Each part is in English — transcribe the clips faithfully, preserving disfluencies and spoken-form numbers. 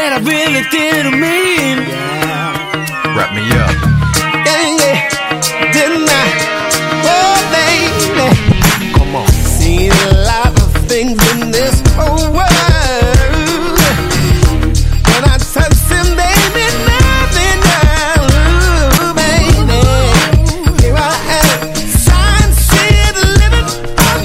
that I really didn't mean. Yeah. Wrap me up. Yeah, yeah, didn't I? Oh, baby. Come on. Seen a lot of things in this whole world. When I touch them, they mean nothing now. Ooh, baby. Here I am, trying to see the living of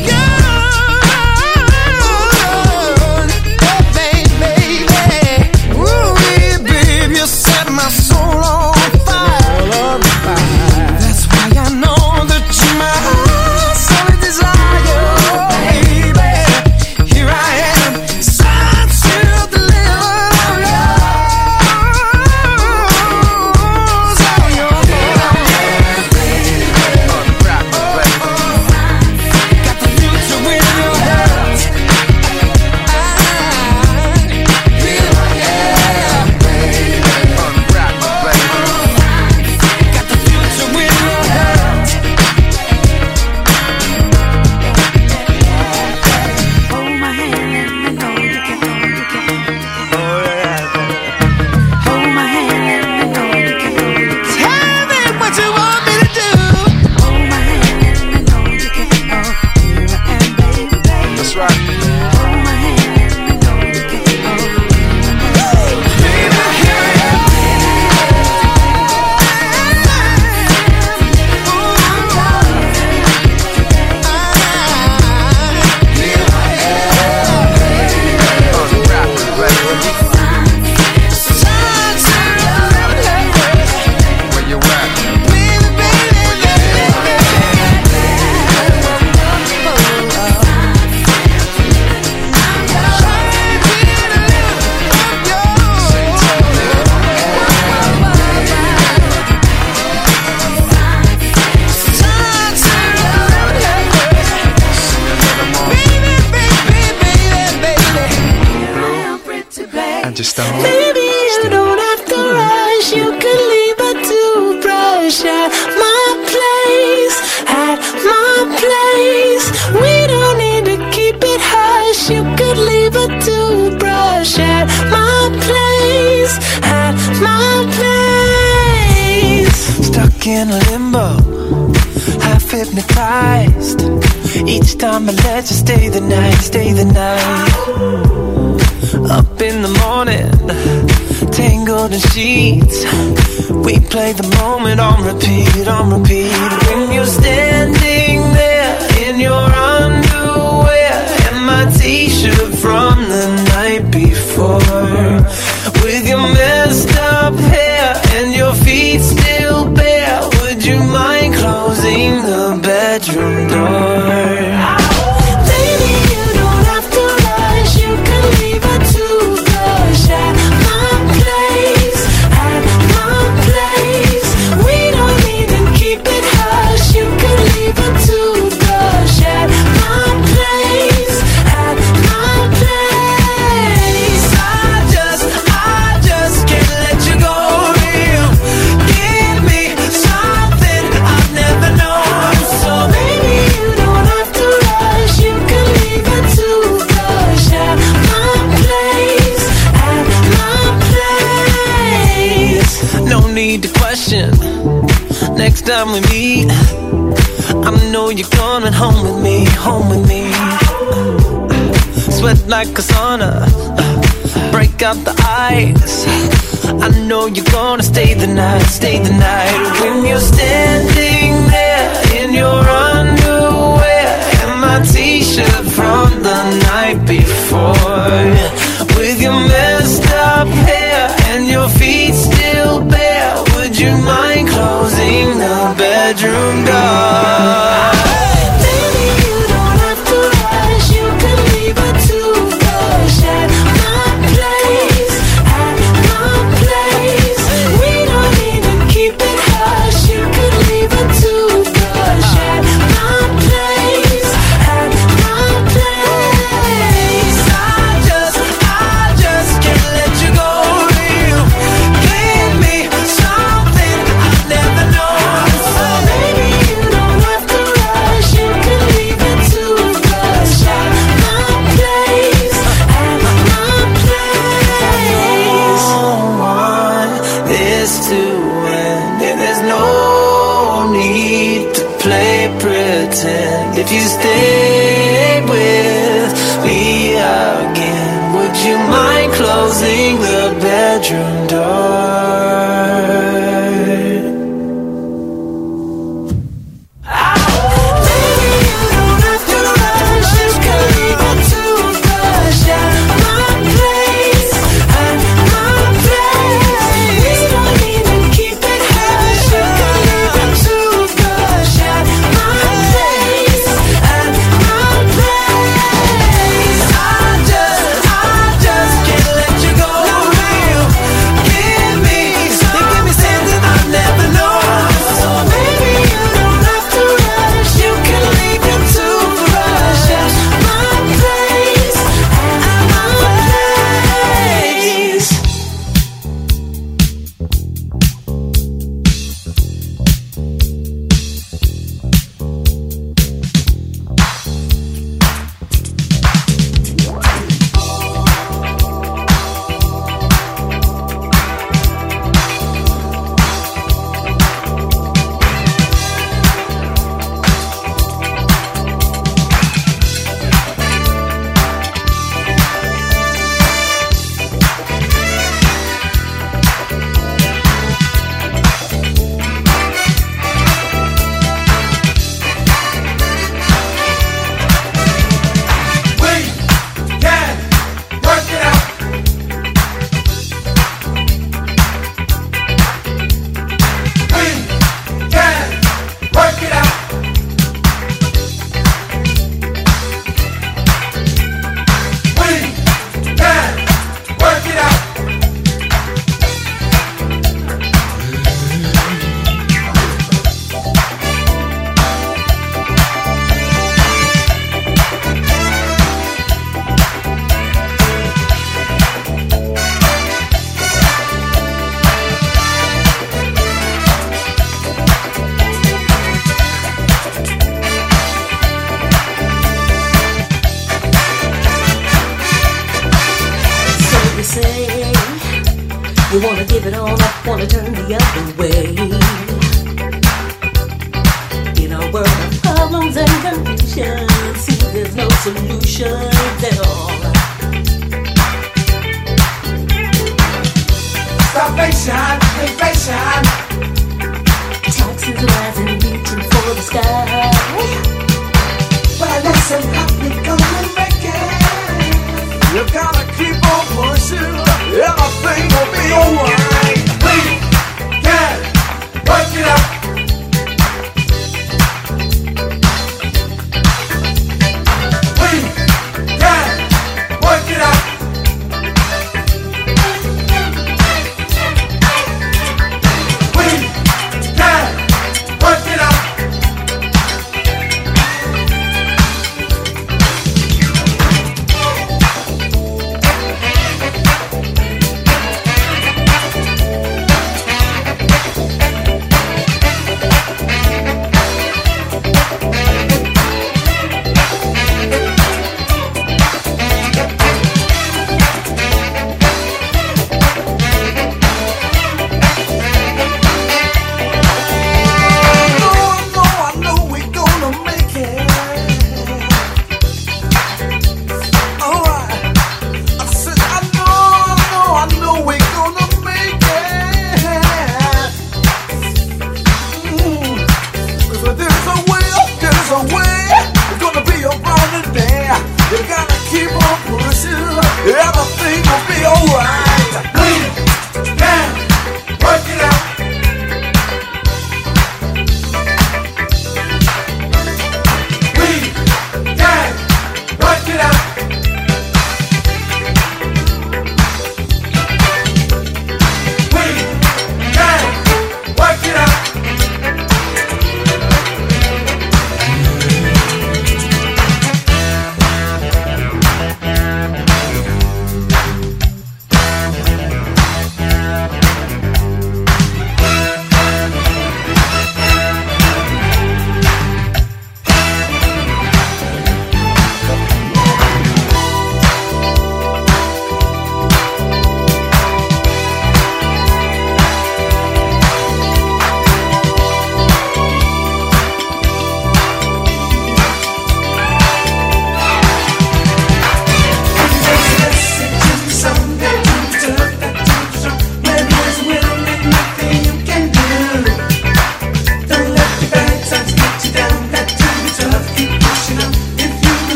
yours. Oh, baby, baby. Ooh, baby, you set my soul on fire. That's why I know that you're my only desire. Baby, here I am, trying to deliver yours. Oh, you're Unwrap me, baby. got the future in your hands. Unwrap me, baby. Got the future in your hands. Hold my hand, let me know you can, know you can. Hold my hand, let me know you can, know you can. Tell me what you want me to do. Hold my hand, let me know you can. Oh, here I am, baby, baby. That's right. Hold my hand, let me know you can. Oh, Baby, here I am. Unwrap me, baby. Where you at? pretty baby. And just don't. Baby, you don't have to rush. You could leave a toothbrush at my place, at my place. We don't need to keep it hush. You could leave a toothbrush at my place, at my place. Stuck in limbo, half hypnotized. Each time I let you stay the night, stay the night. Up in the morning, tangled in sheets. We play the moment on repeat, on repeat. When you're standing there in your underwear and my t-shirt from the night before, with your messed up hair and your feet still bare, would you mind closing the bedroom door? Baby, you don't have to rush. You can leave a toothbrush at my place, at my place. We don't need to keep it hush. You can leave a toothbrush at my place, at my place. I just, I just can't let you go. You give me something I've never known. So Baby, you don't have to rush. You can leave a toothbrush at my place, at my place. no need to question. Next time we meet, I know you're coming home with me, home with me. Sweat like a sauna, break out the ice. I know you're gonna stay the night, stay the night. When you're standing there in your underwear and my t-shirt from the night before, with your messed up hair and your feet still bare, would you mind closing the bedroom door? Baby, you don't have to rush. You can leave a toothbrush at my place, at my place. We don't need to keep it hush. You can leave a toothbrush at my place, at my place. I just, to win, and there's no need to play pretend. If you stayed with me again, would you mind closing the bedroom door? You wanna give it all up, wanna turn the other way. In a world of problems and confusion, see there's no solution at all. Starvation, inflation, taxes rising, reaching for the sky. but listen up, we gonna make it. You gotta keep on pushing, everything will be alright. We can work it out. We can work it out. We can work it out.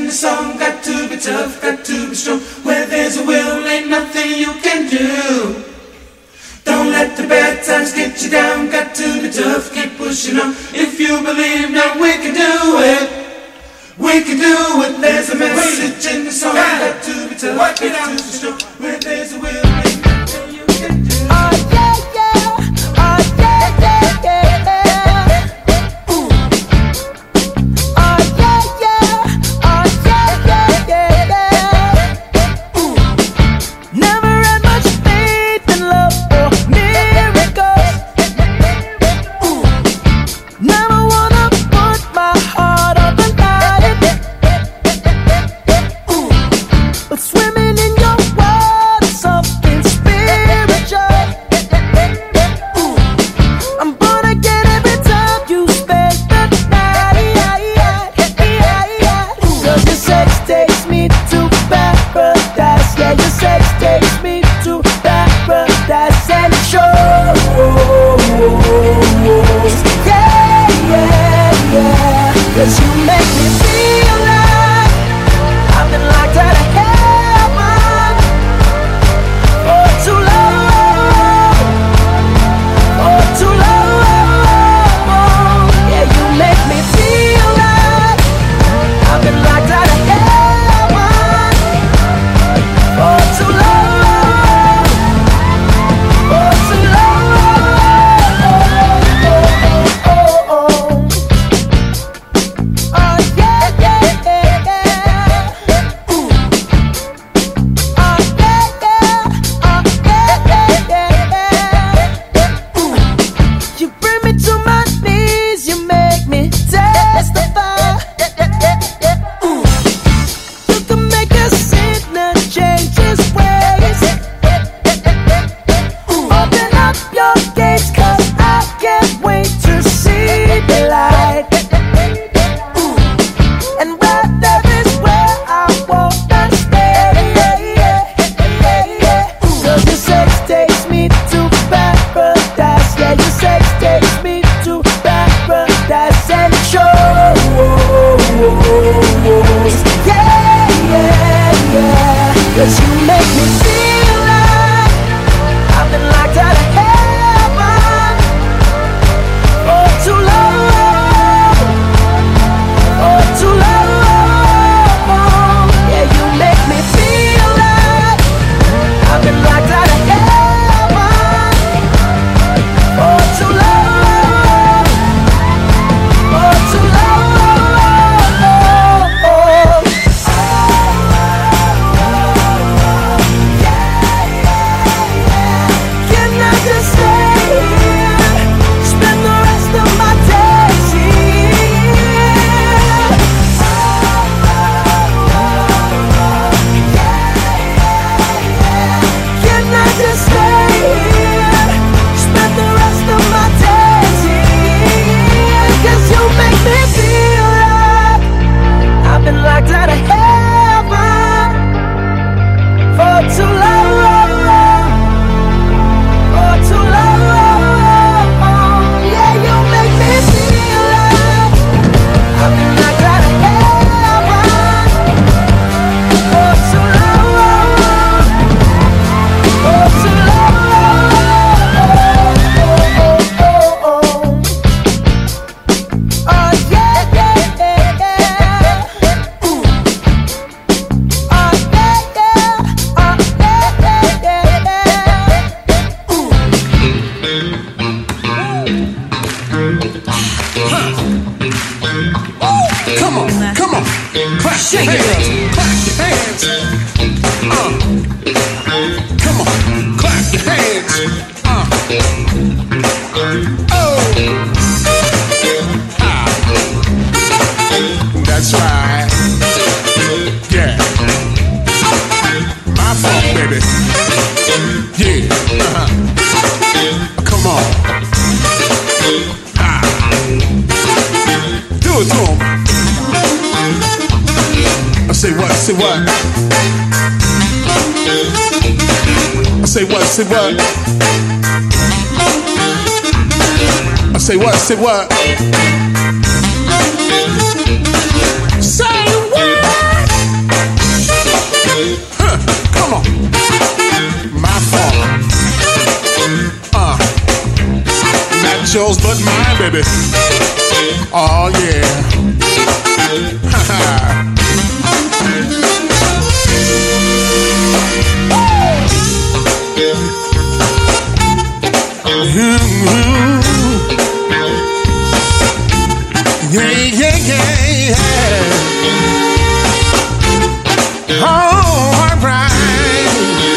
in the song. Got to be tough, got to be strong. Where there's a will, ain't nothing you can do. Don't let the bad times get you down. Got to be tough, keep pushing on. If you believe that we can do it, we can do it. There's a message in the song. Got to be tough, got to be strong. Where there's a will, ain't nothing you can do. Oh yeah, yeah. Oh yeah, yeah, yeah, yeah. Ooh. Oh yeah, yeah. Oh yeah, yeah, yeah, yeah. Ooh. Never had much faith in love or miracles. Ooh. Never wanna put my heart on the line. Ooh. But swimming in your world is something spiritual. Ooh. I'm gonna get every time you spend the night. Cause your sex takes me to paradise. Yeah, your sex takes me to paradise and it shows. Yeah, yeah, yeah. Cause you make me feel like I've been locked out of heaven for too long, for too long. Yeah, you make me feel like I've been locked out of heaven for too long, for too long. Oh, oh, oh. Oh yeah, yeah, yeah, yeah. Ooh. Oh yeah, yeah. Oh yeah, yeah, yeah, yeah. Ooh. You bring me to my knees, you make me testify. Ooh. You can make a sinner change his ways. Ooh. Open up your gates, 'cause I can't wait to see the light. Ooh. And right there is where I wanna stay. Cause your sex takes me to paradise. Yeah, your sex takes me to paradise and it shows. Yeah, yeah, yeah. Cause you make me feel like I've been locked out of heaven for too long, for too long. Yeah, you make me feel like I've been locked out of heaven for too long, for too long. Can I just stay here, spend the rest of my days here? Can I just stay here, spend the rest of my days here? 'Cause you make me feel like I've been locked out of heaven for too long, for too long. Yeah, you make me feel like I've been locked out of heaven for too long, for too long. Oh yeah, yeah, yeah, yeah. Ooh. Oh yeah, yeah. Oh yeah, yeah, yeah, yeah. Ooh. Come on, come on, clap your hands, clap your hands. Uh. Come on, clap your hands. Uh. Oh. Ah. That's right. Yeah. My fault, baby. Yeah. Uh-huh. Come on. Ah. Do it to 'em. I say what, say what? I say what, say what? I say what, say what? Say what? baby. Oh yeah. Yeah, yeah, yeah, yeah. Oh, all right.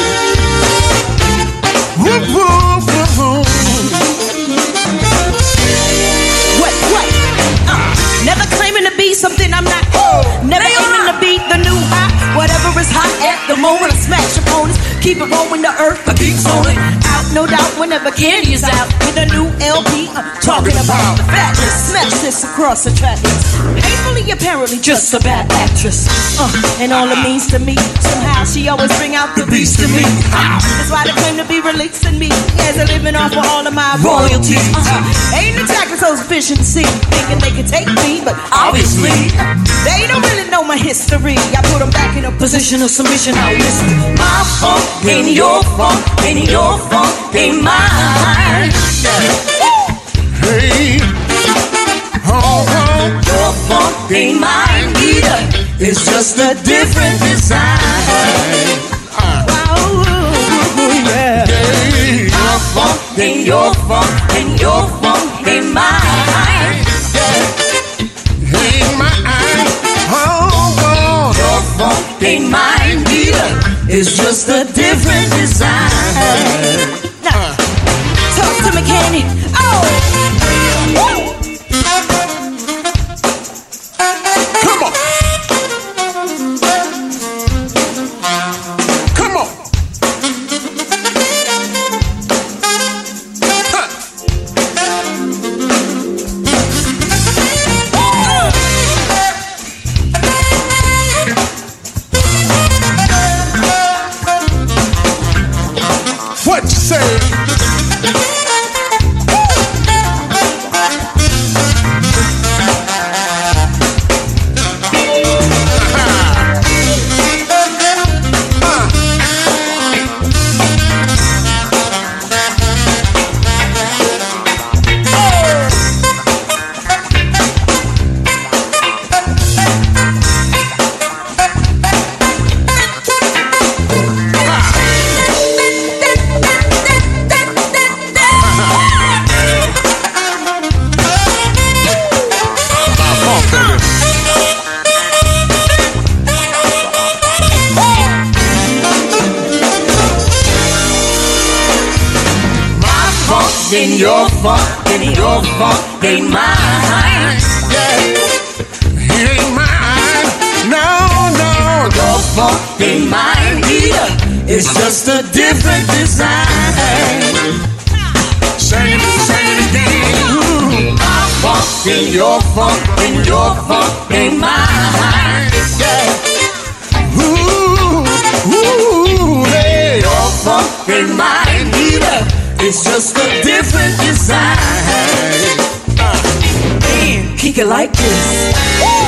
Whoop, whoop, whoop, whoop. What, what? Uh, never claiming to be something I'm not. Oh, never aiming to be the new hot. Whatever is hot at the moment, I smash opponents. Keep it rolling, the earth, I keep rolling. Out, no doubt, whenever candy is out. With a new L P, I'm talking about the fatness. Smash this across the track. Painfully, apparently, just a bad actress. Uh, and all it means to me, somehow she always bring out the beast in me. Uh, that's why they claim to be releasing me, as a living off of all of my royalties. Uh, ain't exactly so sufficient to see, thinking they can take me, but obviously they don't really know my history. I put them back in a position of submission. I listen. My funk ain't your funk, ain't your funk, ain't mine. Hey, oh, oh. Your funk ain't mine either. It's just a different design. Uh, Wow, yeah. hey, My funk ain't your funk, and your funk ain't mine. hey, mine. Oh, oh. Your funk ain't mine either. It's just a different design. Now, talk to me, Candy. Oh, woo. Come on. Come on. Huh. What you say? In your funk, in your funk, ain't mine. Yeah. It ain't mine. No, no. Your funk ain't mine either. It's just a different design. Sing it, sing it again. My funk in your funk, in your funk, ain't mine. Yeah. Ooh, ooh, hey. Your funk ain't mine either. It's just a different design. Man, kick it like this.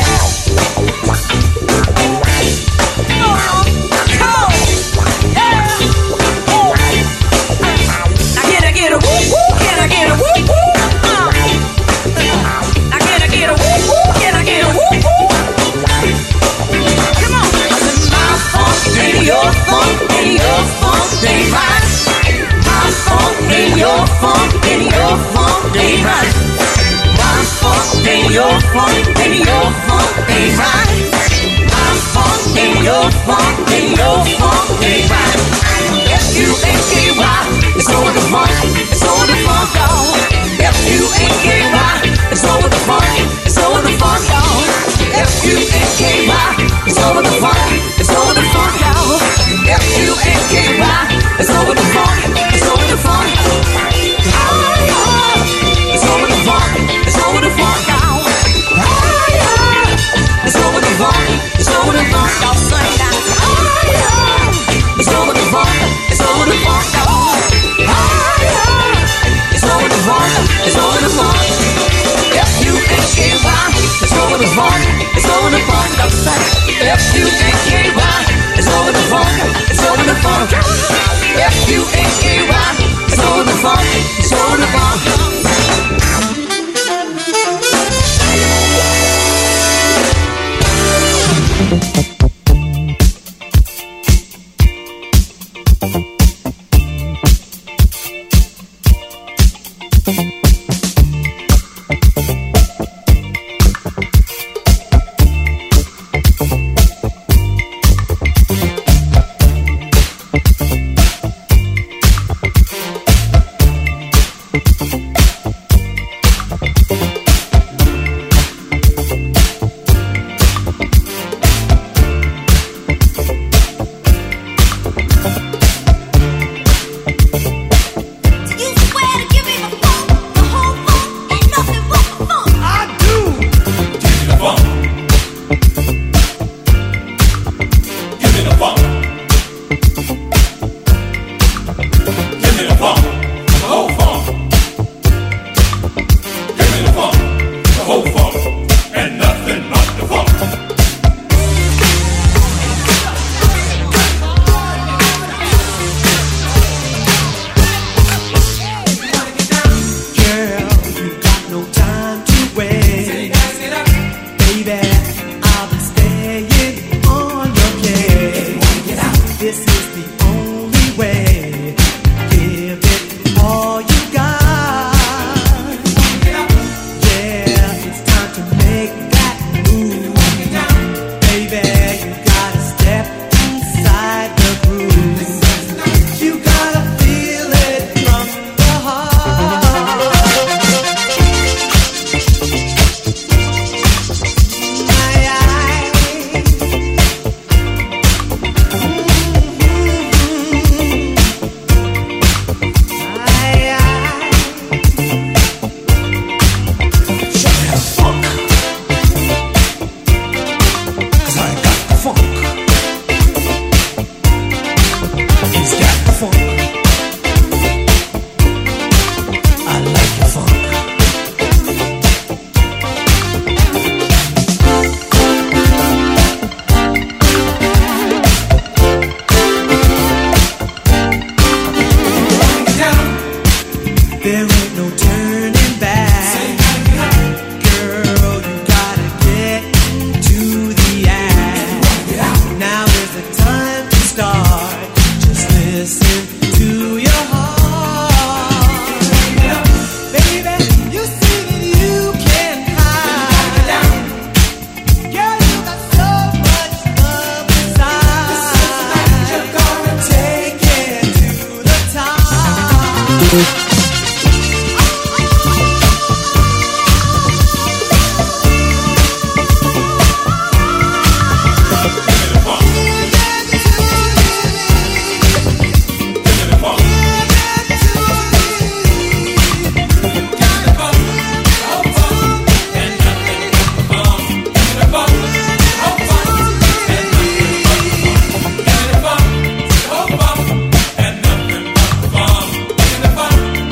Your funk, and your funk, ain't mine. My funk, and your funk, and your funk, ain't mine. My funk, and your funk, and your funk, ain't mine. My funk, and your funk, and your funk, ain't mine. F U N K Y, it's over the funk, it's over the funk, y'all. F U N K Y, it's over the funk, it's over the funk, y'all. F U N K Y, it's over the funk, it's over the funk, y'all. F U N K Y, it's over the funk, it's over the funk. Oh, yeah. It's over the funk, it's over the funk, y'all. Oh, yeah. It's over the funk, it's over the funk, y'all. Sing that. Oh, yeah. It's over the funk, it's over the funk, y'all. Oh, yeah. It's over the funk, it's over the funk. F U N K Y, it's over the funk, it's over the funk, y'all. Sing. F U N K Y, it's over the funk, it's over the funk. F U N K Y, it's over the funk, it's over the funk. Funk.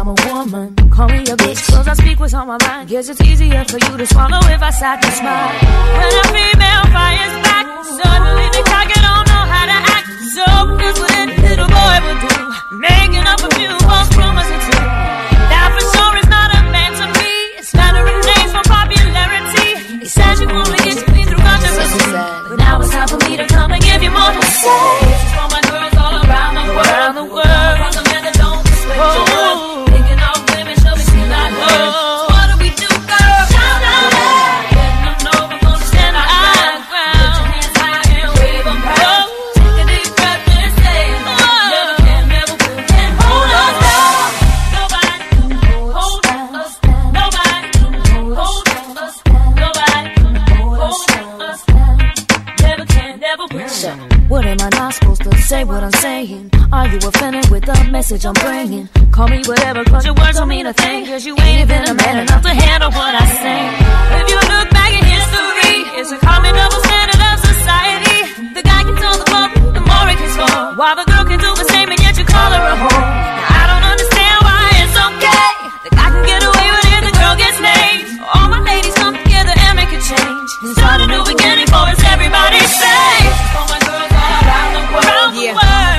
I'm a woman. Call me a bitch, cause I speak what's on my mind. Guess it's easier for you to swallow if I sat to smile. When a female fires back, suddenly the target don't know how to act. So here's what any little boy would do, making up a few false promises or two. That for sure is not a man to me. It's flattering names for popularity. He says you only get to me through controversy, but now it's time for me to come and give you more to say. This is for my girls all around the world, around the world. From the men that don't respect your worth, thinking all women should be seen like hers. What do we do, girl? Shout out, letting them know we're gonna stand our ground. Put your hands high and wave them proud. Take a deep breath and say, never can, never will, can hold us down. Nobody can hold us down. Nobody can hold us down. Nobody can hold us down. Never can, never will. What am I not supposed to say what I'm saying? Are you offended with the message I'm bringing? Call me whatever, cause your words don't mean a thing. Cause you ain't even a man enough to handle what I say. If you look back in history, it's a common double standard of society. The guy gets on the floor, the more he can score, while the girl can do the same and yet you call her a whore. Now I don't understand why it's okay. The guy can get away with it, the girl gets named. All my ladies come together and make a change and start a new beginning for us, everybody say. For my girls all around the world, yeah. The world.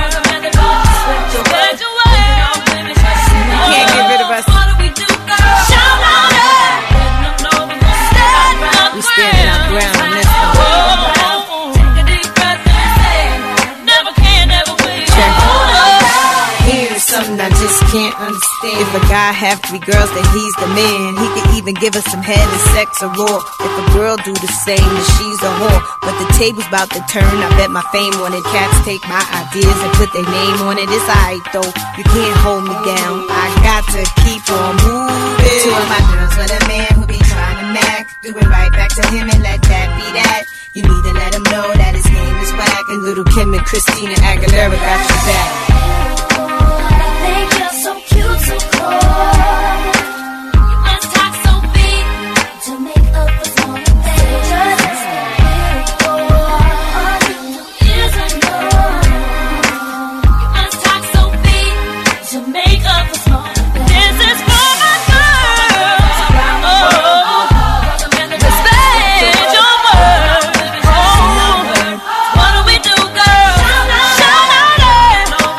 We stand our ground on this one. Take a deep breath and say, never can, never will. Here's something I just can't understand. If a guy have three girls, then he's the man. He could even give us some head and sex or raw. If a girl do the same, then she's a whore. But the table's about to turn. I bet my fame on it. Cats take my ideas and put their name on it. It's alright though. You can't hold me down. I got to keep on moving. Two of my girls with a man who be trying to mac. Do it right back to him and let that be that. You need to let him know that his name is whack. And little Kim and Christina Aguilera got your back. I think you're so cute, so cold. You must talk so big to make up for small things. Just beautiful. All you do is ignore. You must talk so big to make up for small things. This is for my girls around the world. Respect your word. Oh, what do we do, girl? Shout out, stand our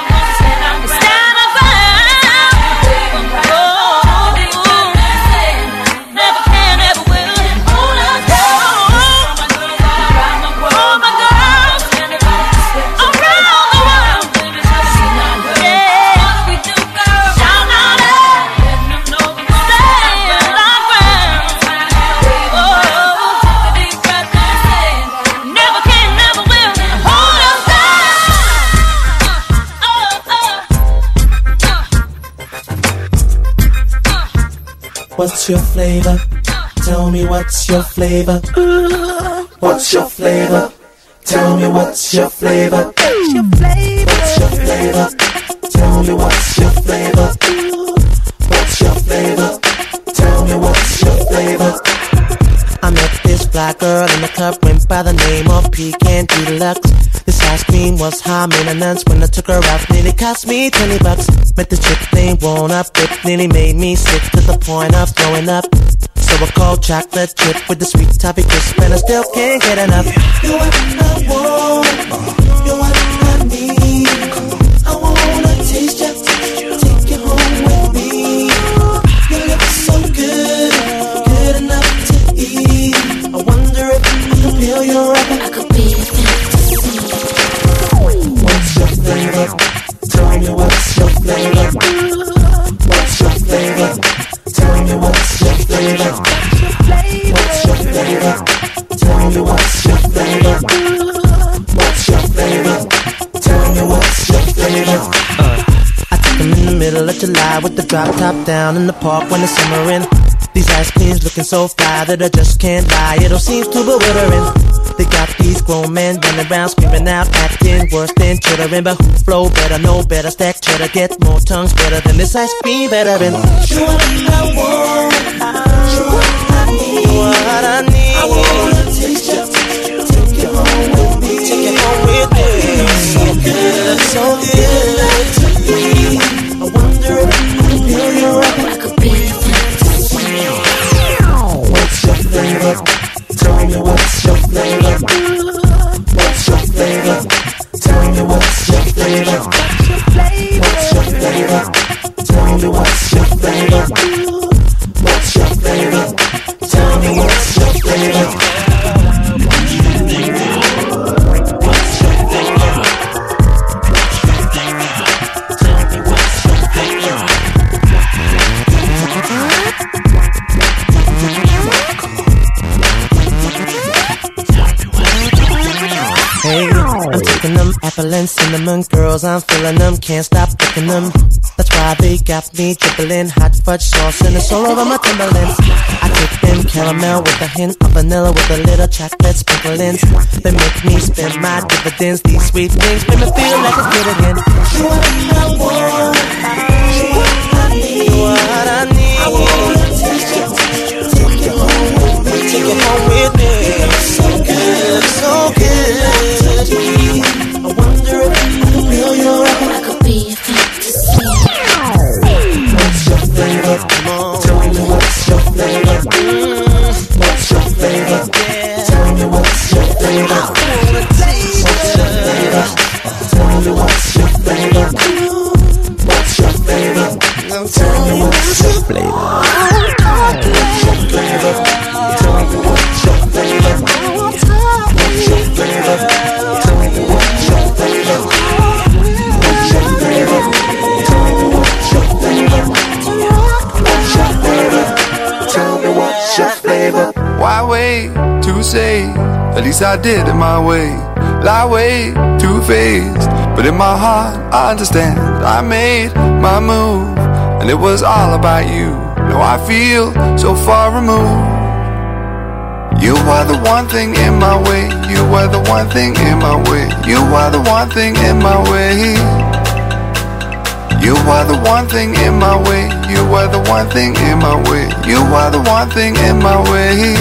never can, never will. Hold us down. All my girls around the world. Yeah. What do we do, girl? Shout out, letting them know we're gonna stand our ground. Oh, take a deep breath and say, never can, never will. Hold us down. What's your flavor? Tell me what's your flavor? What's your flavor? Tell me what's your flavor? What's your flavor? What's your flavor? Tell me what's your flavor? What's your flavor? Tell me what's your flavor? I met this fly girl in the club, went by the name of Pecan Deluxe. This ice cream was high maintenance. When I took her out, nearly cost me twenty bucks. Met this chick named Won't Up, it nearly made me sick to the point of throwing up. So I called chocolate chip with the sweet toffee crisp, and I still can't get enough. You're what I want, you're what I need. I wanna taste you, take you home with me. You look so good, good enough to eat. I wonder if I could feel your up. I could be a fantasy. What's your flavor? Tell me what's your flavor? What's your flavor? Tell me what's your flavor? What's your flavor? Tell me what's your flavor? What's your flavor? Tell me what's your flavor? Uh, I took them in the middle of July with the drop top down in the park when it's summerin'. These ice creams looking so fly that I just can't lie. It all seems too bewildering. They got these grown men running around screaming out, acting worse than chittering. But who flow better, know better, stack cheddar, get more tongues better than this ice cream veteran. You're what I want, you're what I need. What I need. I wanna taste you, take you home with me. Take you home with me. So good, so good to me. I wonder if I can feel your apple and cinnamon girls, I'm feeling them, can't stop picking them. That's why they got me dribbling hot fudge sauce and it's all over my Timberlands. I take them caramel with a hint of vanilla with a little chocolate sprinkling. They make me spend my dividends. These sweet things make me feel like a kid again. You are my one, you are what I need. What I need. I wanna take you, take you home with me. Take you home with me. You look so good, so good. I wonder if I could feel your love. I could be a fantasy. What's your flavor? Come on, tell me what's your flavor. Mm, what's your flavor? Yeah. Tell me what's your flavor. I wanna taste what's your flavor? Tell me what's your flavor. What's your flavor? Tell me what's your flavor. What's your flavor? Tell me what's your flavor. What's your flavor? Tell me what's your flavor. What's your flavor? Tell me what's your flavor. What's your flavor? Tell me what's your flavor. Why wait to say? At least I did it my way. Lie way too faced, but in my heart I understand. I made my move, and it was all about you. Now I feel so far removed. You are the one thing in my way. You are the one thing in my way. You are the one thing in my way. You are the one thing in my way. You are the one thing in my way. You are the one thing in my way.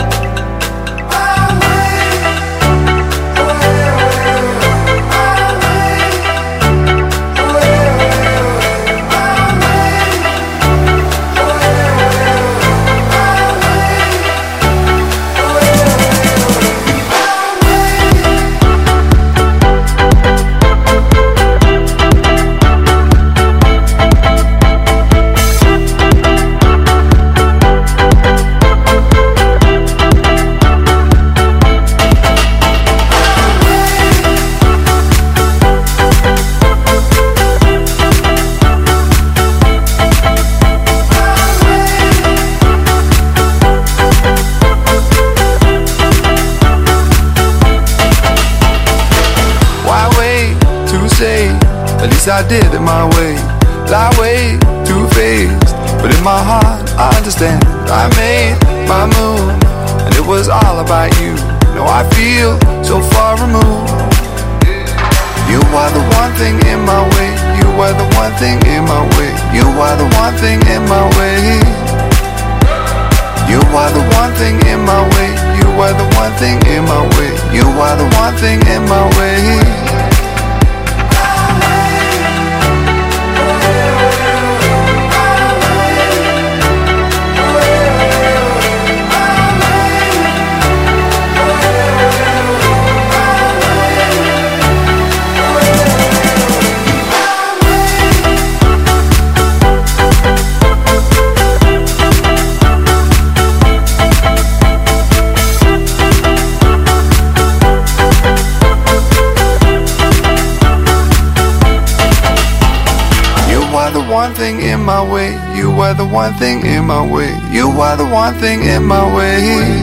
I did it my way. Lie way too faced, but in my heart I understand. I made my move, and it was all about you. Now I feel so far removed. You are the one thing in my way. You are the one thing in my way. You are the one thing in my way. You are the one thing in my way. You are the one thing in my way. You are the one thing in my way. One thing in my way, you are the one thing in my way. You are the one thing in my way.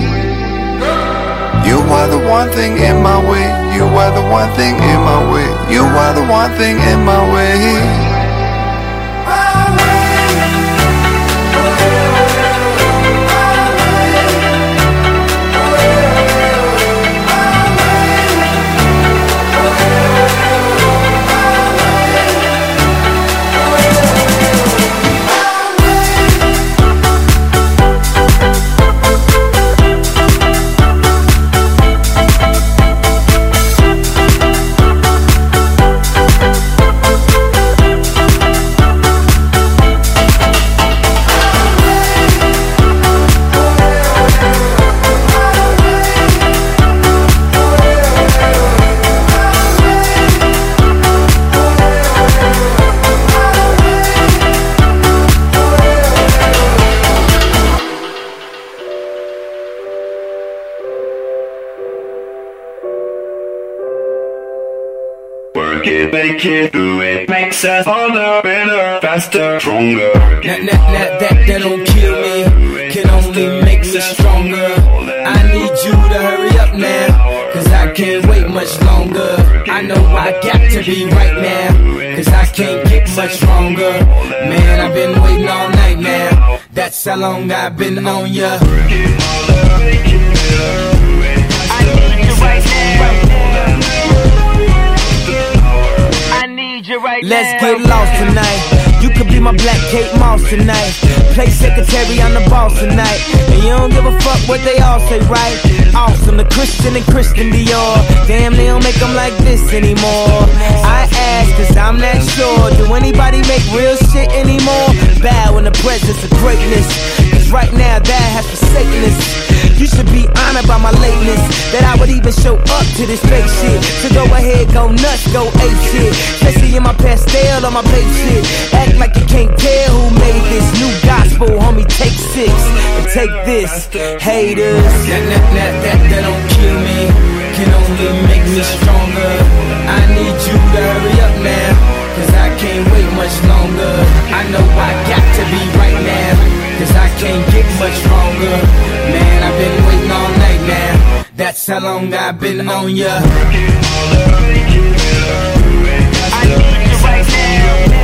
You are the one thing in my way. You are the one thing in my way. You are the one thing in my way. Make it, do it, makes us harder, better, faster, stronger. That, that, that, that, that don't kill me, can only make us stronger. I need you to hurry up now, cause I can't wait much longer. I know I got to be right now, cause I can't get much stronger. Man, I've been waiting all night now. That's how long I've been on ya. I need you right now. I need you right now. Let's get lost tonight. You could be my black Kate Moss tonight. Play secretary, I'm the boss tonight. And you don't give a fuck what they all say, right? Awesome, the Christian and Christian Dior. Damn, they don't make them like this anymore. I ask, cause I'm not sure. Do anybody make real shit anymore? Bow in the presence of greatness, cause right now that has forsaken us. You should be honored by my lateness, that I would even show up to this fake shit. So go ahead, go nuts, go ape shit. Especially in my pastel or my babe shit. Act like you can't tell who made this new gospel, homie. Take six and take this, haters. That, that, that, that, that don't kill me, can only make me stronger. I need you to hurry up now, cause I can't wait much longer. I know I got to be right now, cause I can't get much stronger. Man, I've been waiting all night now. That's how long I've been on ya. I need you right now.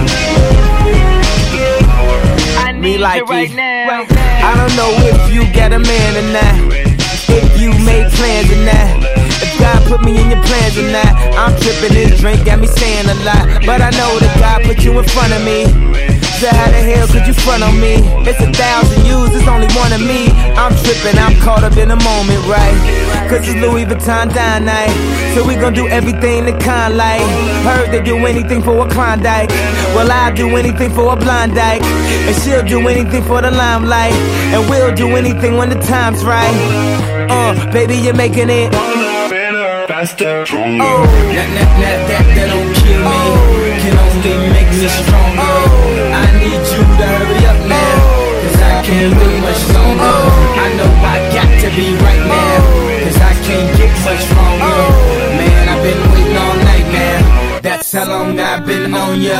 I need like you right now. I don't know if you got a man or not, if you made plans or not, if God put me in your plans or not. I'm tripping, this drink got me saying a lot, but I know that God put you in front of me. So how the hell could you front on me? It's a thousand yous, it's only one of me. I'm tripping, I'm caught up in the moment, right? Cause it's Louis Vuitton dine night, so we gon' do everything the kind like. Heard they do anything for a Klondike, well I'll do anything for a blind dyke, and she'll do anything for the limelight, and we'll do anything when the time's right. Uh, baby, you're making it better, faster, stronger. Oh, that, that, that, that, that don't kill me, can only make me stronger. I need you to hurry up now, cause I can't wait much longer. I know I got to be right now, cause I can't get much stronger. Man, I've been waiting all night now. That's how long I've been on ya.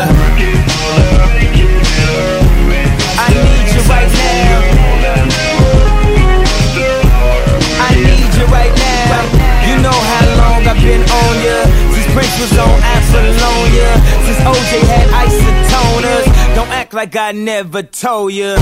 I need you right now. I need you right now. You know how long I've been on ya, since Prince was on Apollonia, since O J had isotoners. Don't act like I never told ya.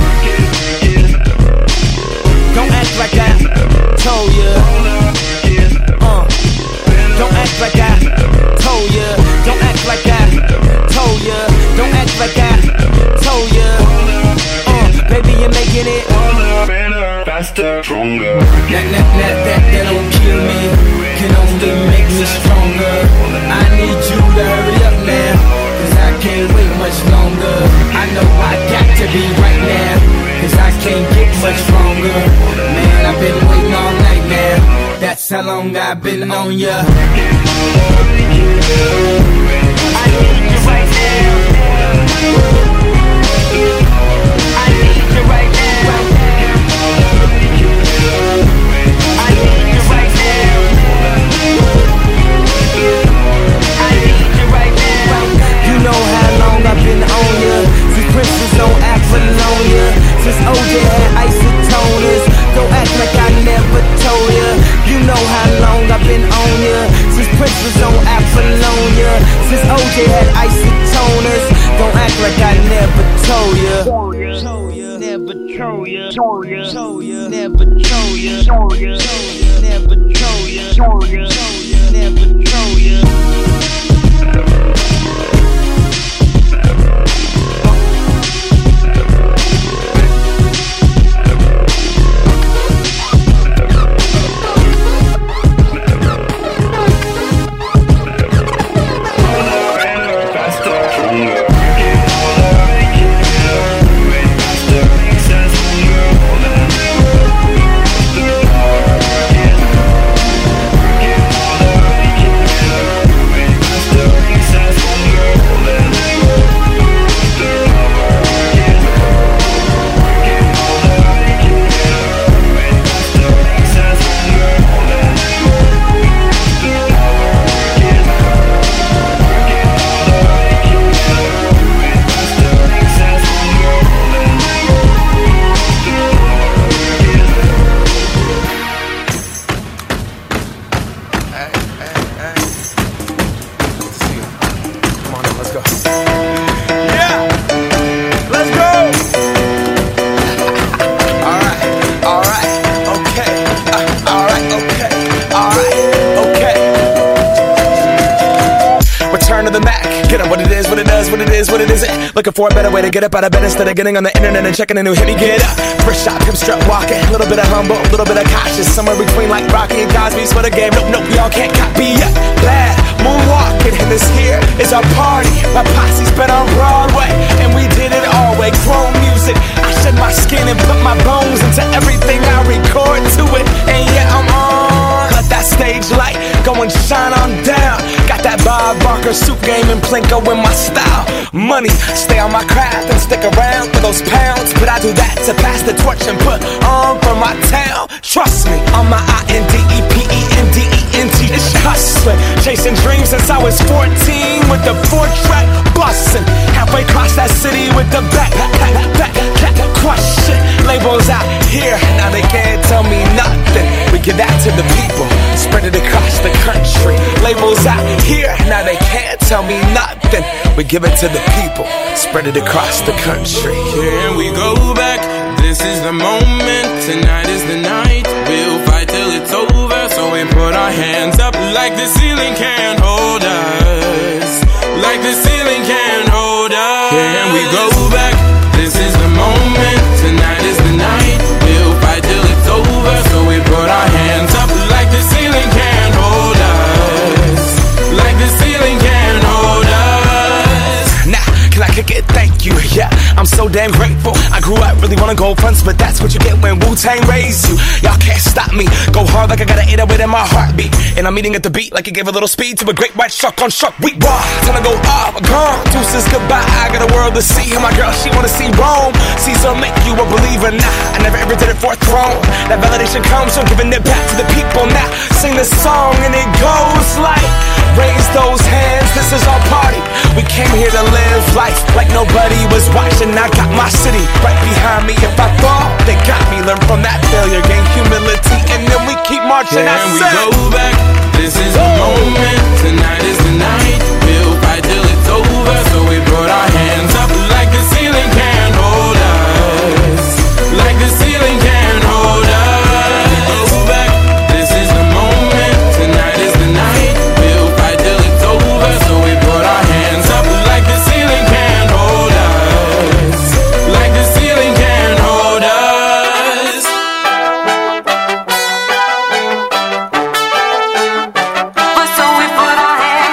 Don't act like I told ya. Uh. Don't act like I told ya. Don't act like I told ya. Don't act like I told ya. Uh, baby, you're making it better, faster, stronger. That, that, that, that, that don't kill me, can only make me stronger. I need you to hurry up now, cause I can't wait much longer. I know I got to be right now, cause I can't get much stronger. Man, I've been waiting all night now. That's how long I've been on ya. I need you right now. I need you right now. I need you right now. I need you right now. You know how long I've been on ya, since Prince was on Apollonia, since O J had isotoners. Don't act like I never told ya. You know how long I've been on ya, since Prince was on Apollonia, since O J had isotoners. Don't act like I never told ya. Never told ya. Never told ya. Never told ya. Never told ya. Never told ya. Looking for a better way to get up out of bed instead of getting on the internet and checking a new hit. Me get up, first shot, come strut walking. A little bit of humble, a little bit of cautious. Somewhere between like Rocky and Cosby's for the game. Nope, nope, y'all can't copy yet. Bad moonwalking, and this here is our party. My posse's been on Broadway, and we did it all way. Grown music, I shed my skin and put my bones into everything I record to it. And yeah, I'm on. Let that stage light go and shine on down. Got that Bob Barker suit game and Plinko in my style. Money, stay on my craft and stick around for those pounds. But I do that to pass the torch and put on for my town. Trust me, on my I N D E P E N D E N T. It's hustling, chasing dreams since I was fourteen with the four track bustin'. Halfway across that city with the back, back, back, back, crush it. Labels out here, now they can't tell me nothing. We give that to the people, spread it across the country. Labels out here, now they can't tell me nothing. We give it to the people, spread it across the country. Can we go back? This is the moment, tonight is the night. We'll fight till it's over, so we put our hands up like the ceiling can't hold us. Like the ceiling can't hold us. Can we go back? This is the moment, tonight is the night. We'll fight till it's over, so we put our hands up like the ceiling can't hold us. Like the ceiling can't hold us. Nah, can I kick it? Thank you, yeah, I'm so damn grateful. I grew up really wanna go fronts, but that's what you get when Wu-Tang raised you. Y'all can't stop me, go hard like I got an eight oh eight in my heartbeat. And I'm eating at the beat like it gave a little speed to a great white shark on shark week. Raw, time to go off, gone, deuces goodbye. I got a world to see, and my girl, she wanna see Rome. Caesar make you a believer, nah, I never ever did it for a throne. That validation comes from giving it back to the people. Now, sing this song and it goes like, raise those hands, this is our party. We came here to live life like nobody was watching. I got my city right behind me. If I fall, they got me. Learn from that failure, gain humility, and then we keep marching. Can I we said, go back? This is the moment, tonight is the night. We'll fight till it's over, so we put our hands up like the ceiling can't hold us. Like the ceiling can't hold us. Go back, this is the moment, tonight is the night. We'll fight till it's over, so we put our hands up like the ceiling can't hold us. Like the ceiling can't hold us. So we put our hands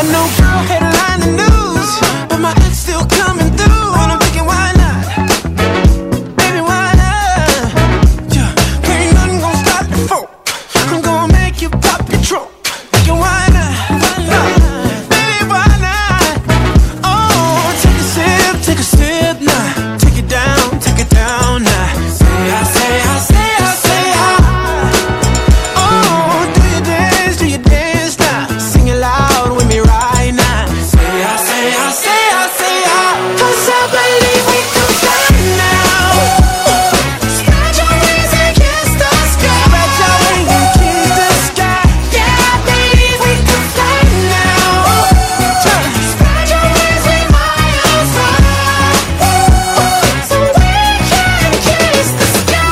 no girl headline the news, but my ex still coming through, and I'm thinking, why not? Baby, why not? Yeah, ain't nothing gonna stop the folk. I'm gonna make you pop your trunk. Thinking, why not? Why not? Baby, why not? Oh, take a sip, take a sip now. Take it down, take it down now. Say, I say, I say, I say, I. Oh, do you dance, do you dance now? Sing it loud with me right now. Say, I say, I say, I say, I. 'Cause I believe we can fly now. Spread your wings and kiss the sky. Spread your wings and kiss the sky. Yeah, I believe we can fly now. Spread your wings with my arms wide, so we can kiss the sky.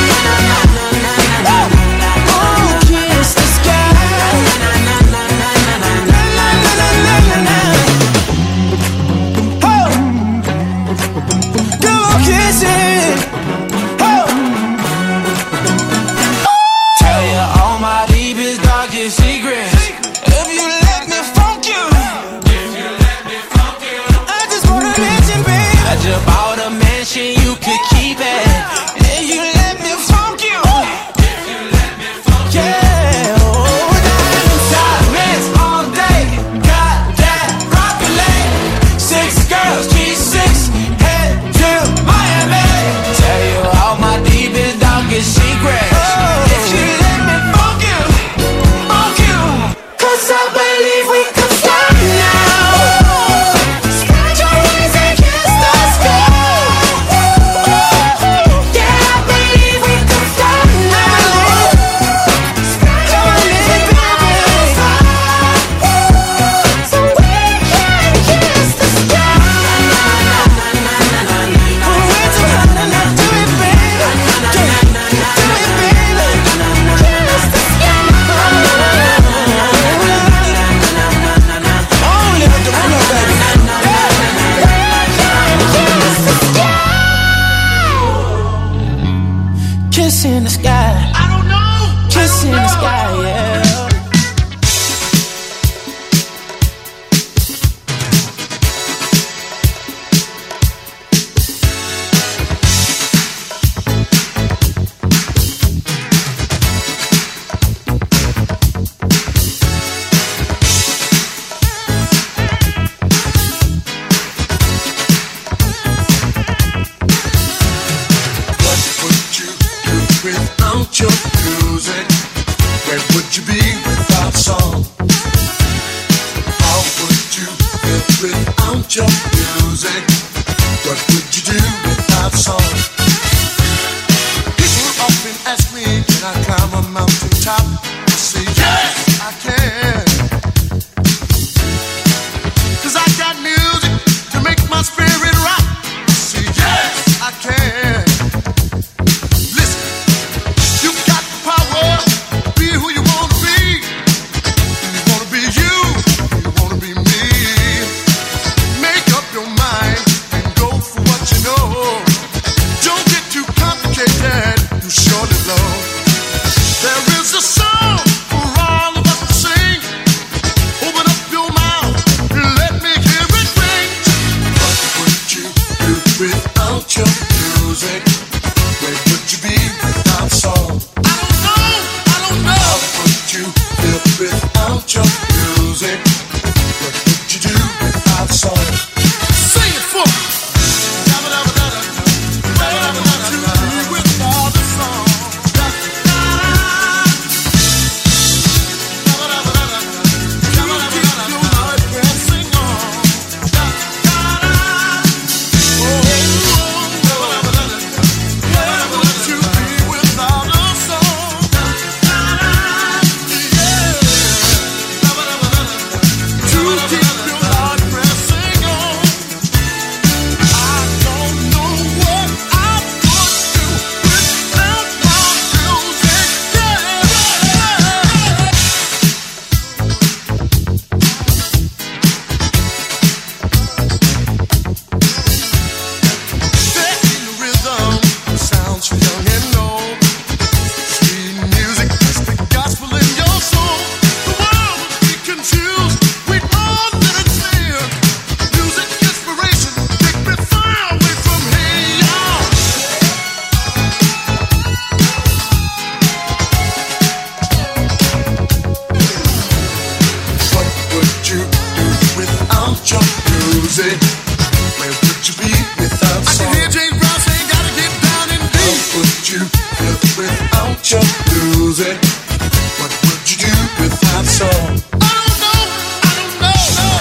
Oh, kiss the sky. Oh, come on, kiss it. Oh, tell you all my deepest, darkest secrets. If you let me funk you, I just wanna mention, babe, I just bought a mansion, you could keep it. If you let me funk you, yeah, oh, down inside, mess all day, got that rocket. Six girls, G six, head to Miami. Tell you all my deepest, darkest secrets. If you let me funk you, funk you. 'Cause I believe we can fly now. Spread your wings and kiss the sky. Yeah, I believe we can fly now. Spread your wings and kiss the sky, so we can kiss the sky. Kiss in the sky. I don't know. Kiss in the sky, yeah. Without your music, where would you be without song? How would you live without your music? What would you do without song? People often ask me, can I climb a mountain top? I say, yes, I can. 'Cause I got music to make my spirit rock. I say, yes, I can. Mind. your music? Where would you be without song? I can hear James Brown saying, gotta get down and deep. How would you feel without your music? What would you do without song? I don't know, I don't know, no.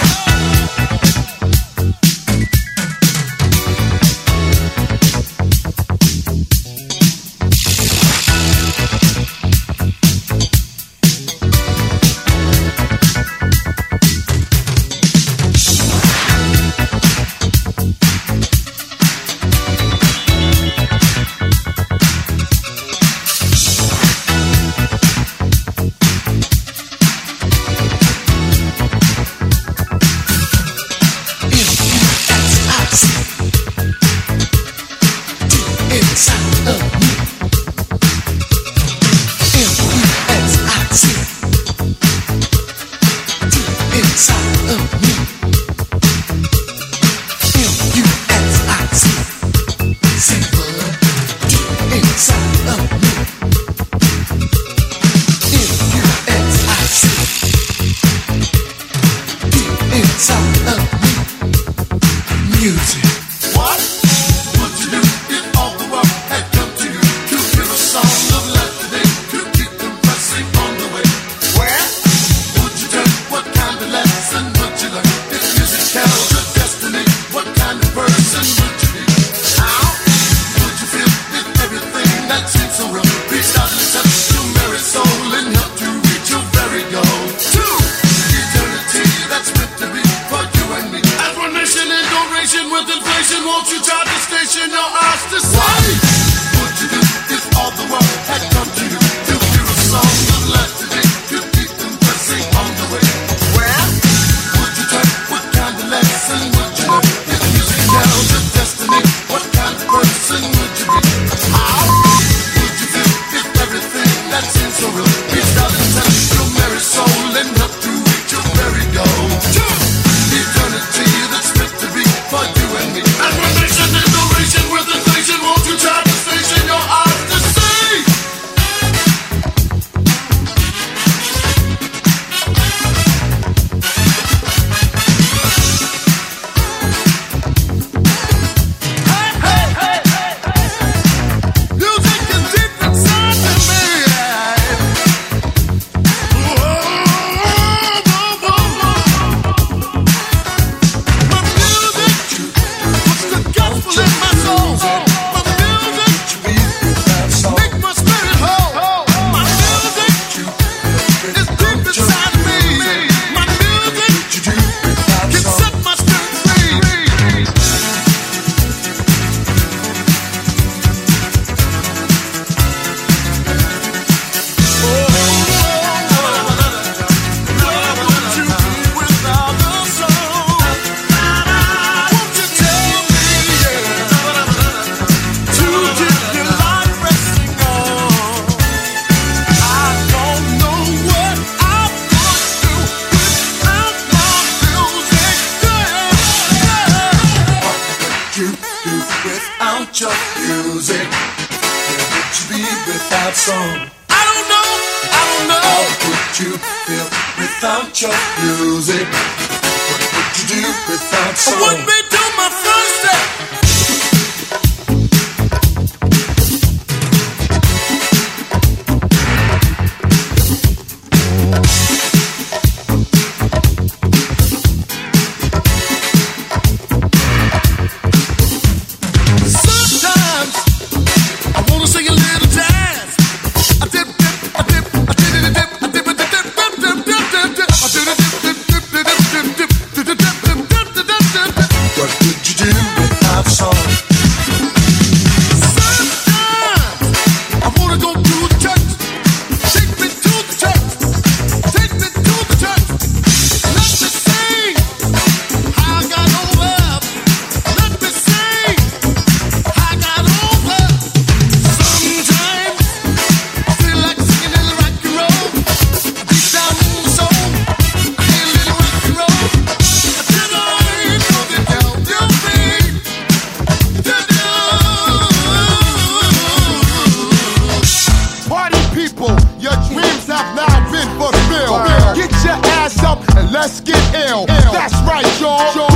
Let's get ill. That's right, y'all.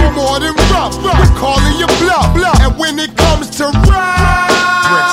rough. We're calling you bluff. And when it comes to rap,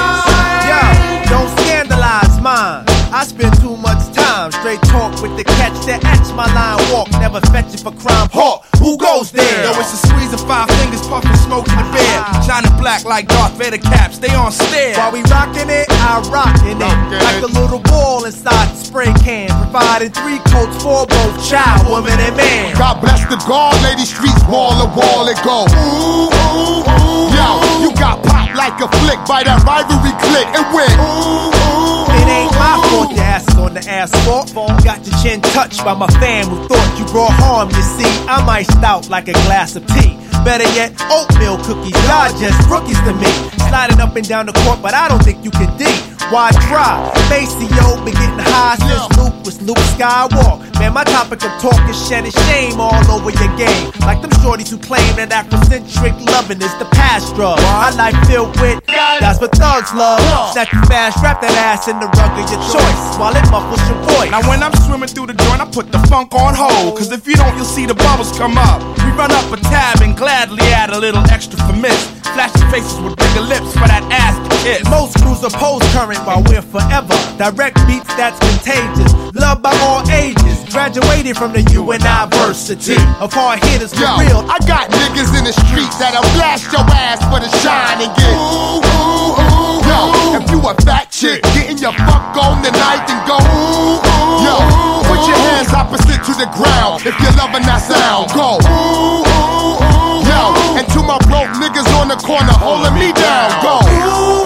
yo, don't scandalize mine. I spend too much time straight talk with the catch that etch my line walk. Never fetch it for crime. Hawk, who goes there? Yo, it's a squeeze of five fingers, puffing smoke in the bed. Shining black like Darth Vader caps, they on stare. While we rockin' it, I rockin' it. Like a little ball inside the spray can. Providing three coats for both child, woman, and man. God bless the guard, lady streets, wall to wall it go. Ooh, ooh, ooh. Yo, you got popped like a flick by that rivalry click and went. Ooh, ooh, it ain't my fault your ass is on the asphalt. Got your chin touched by my fam who thought you brought harm. You see, I'm iced out like a glass of tea. Better yet, oatmeal cookies. Y'all just rookies to me. Sliding up and down the court, but I don't think you can D. Why try? Maceo been getting high since Luke was Luke Skywalker. Man, my topic of talk is shedding shame all over your game. Like them shorties who claim that Afrocentric loving is the past drug. My life filled with, that's what thugs love. Snatch you fast, wrap that ass in the rug of your choice while it muffles your voice. Now when I'm swimming through the joint, I put the funk on hold. Cause if you don't, you'll see the bubbles come up. We run up a tab and gladly add a little extra for miss. Flashing faces with bigger lips for that ass to kiss. Most crews oppose current while we're forever. Direct beats that's contagious. Loved by all ages. Graduated from the U N I versity of hard hitters for yo, real. I got niggas in the streets that'll blast your ass for the shine and get. Ooh, ooh, ooh. Yo, if you a fat chick, getting your fuck on tonight and go. Ooh, ooh. Yo, put your hands opposite to the ground. If you're loving that sound, go. Ooh, ooh, ooh. Yo, and to my broke niggas on the corner holding me down, go. Ooh,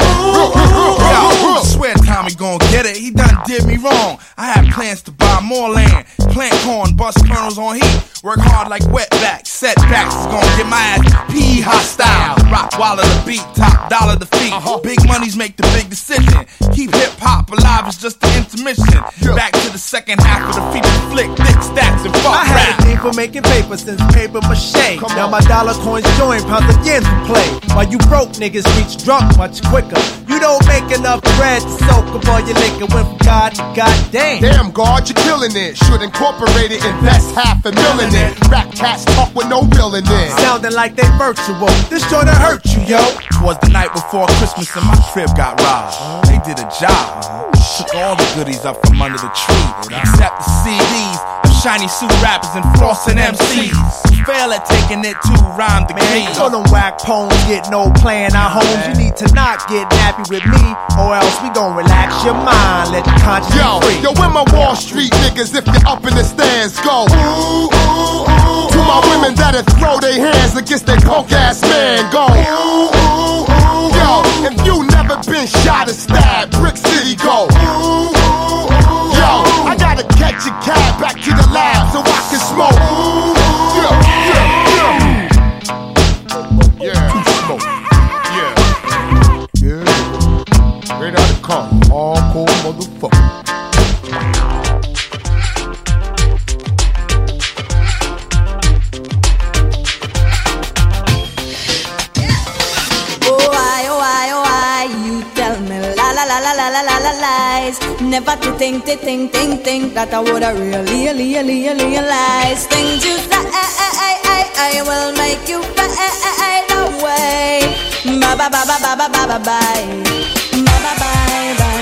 yo, I swear Tommy gon' get it. He done did me wrong. I had plans to buy more land, plant corn, bust kernels on heat, work hard like wetbacks. Setbacks is gon' get my ass P hostile. Rock while of the beat, top dollar the feet. Uh-huh. Big monies make the big decision. Keep hip hop alive, it's just the intermission. Yeah. Back to the second half of the feature flick, thick stacks and fuck I had rap. a thing for making paper since paper mache. Come now on. my dollar coins join pounds again to play. While you broke niggas reach drunk much quicker. You don't make enough bread to soak up all your liquor. Went from God to goddamn. Damn, God, you're killing it. Should incorporate it, invest half a million in it. Rap cats talk with no real in it. Sounding like they virtual. This joint hurt you, yo. Twas the night before Christmas and my crib got robbed. They did a job. Took all the goodies up from under the tree, except the C Ds of shiny suit rappers and flossing M Cs. Fail at taking it to rhyme the game. Man, so them whack poems get no plan. Our homes, you need to not get nappy with me, or else we gon' relax your mind, let your conscience Yo, be free. yo, where my Wall Street niggas, if you're up in the stands, go. Ooh, ooh, ooh. To my women that'll throw their hands against their punk ass man, go. Ooh, ooh, ooh. Yo, if you never been shot or stabbed, Brick City, go. Ooh, ooh, ooh. Yo, I gotta catch a cab back to the lab so I can smoke. Ooh, yeah, yeah, yeah. Yeah, smoke. Yeah, yeah. Straight out of Compton, hardcore motherfucker. Oh, I, oh, I, oh, I, you tell me la la la la la la la la lies. Never to think, to think, think, think that I woulda really, really, really realize things you say. I, I, I will make you fade away. Bye bye bye bye bye bye bye bye bye bye bye bye.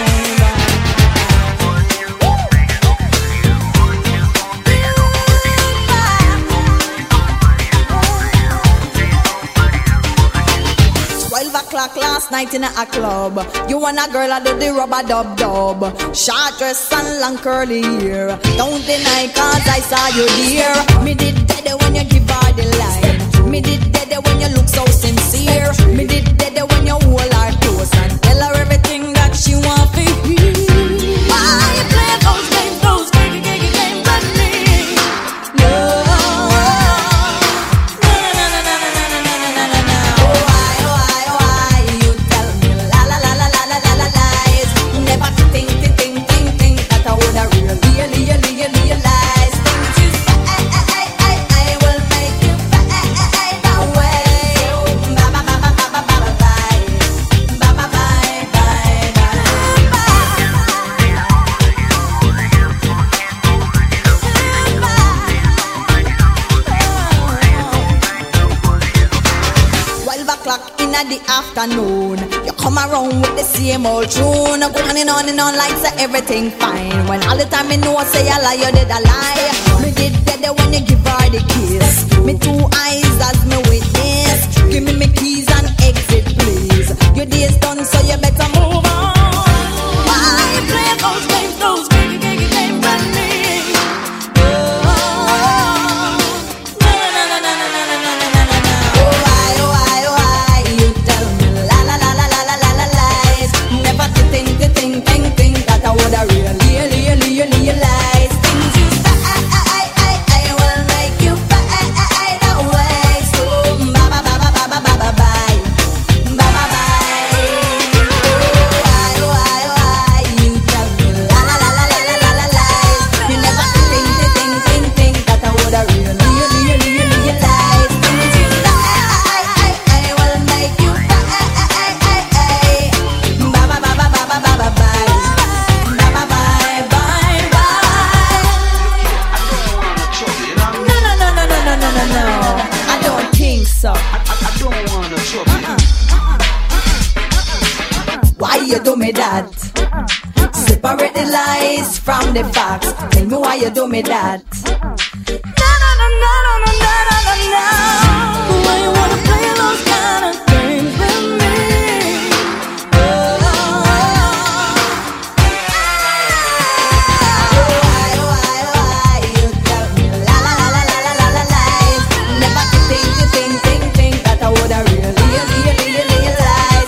twelve o'clock last night in a club. You and a girl I do the rubber dub dub. Short dress and long curly hair. Don't deny cause I saw you there. Me did dead when you give her the line. Me did dead when you look so sincere. Me did dead when you hold her close and tell her everything that she want to hear. Why you play those games, those games, games, games with me? No. Really, really, realize things you say. at the afternoon. You come around with the same old tune, go on and on and on like say everything fine. When all the time me know say a lie, you did a lie. Me did better when you give her the kiss. Me two eyes as me witness. Give me me keys and exit, please. Your day's done, so you better move on. Why play those games, those games, games, games with me? You do me that? Separate the lies from the facts. Tell me why you do me that? No, no, no, no, no, no, no, no, no. Why you wanna play those kind of games with me? Oh, why, why, why you tell me la la la la la la la lies? Never think, you think, think, think that I woulda really, really, really realized.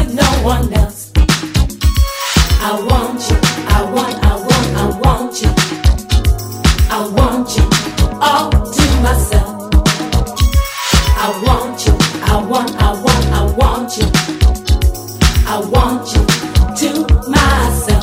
with no one else. I want you, I want, I want, I want you. I want you all to myself. I want you, I want, I want, I want you. I want you to myself.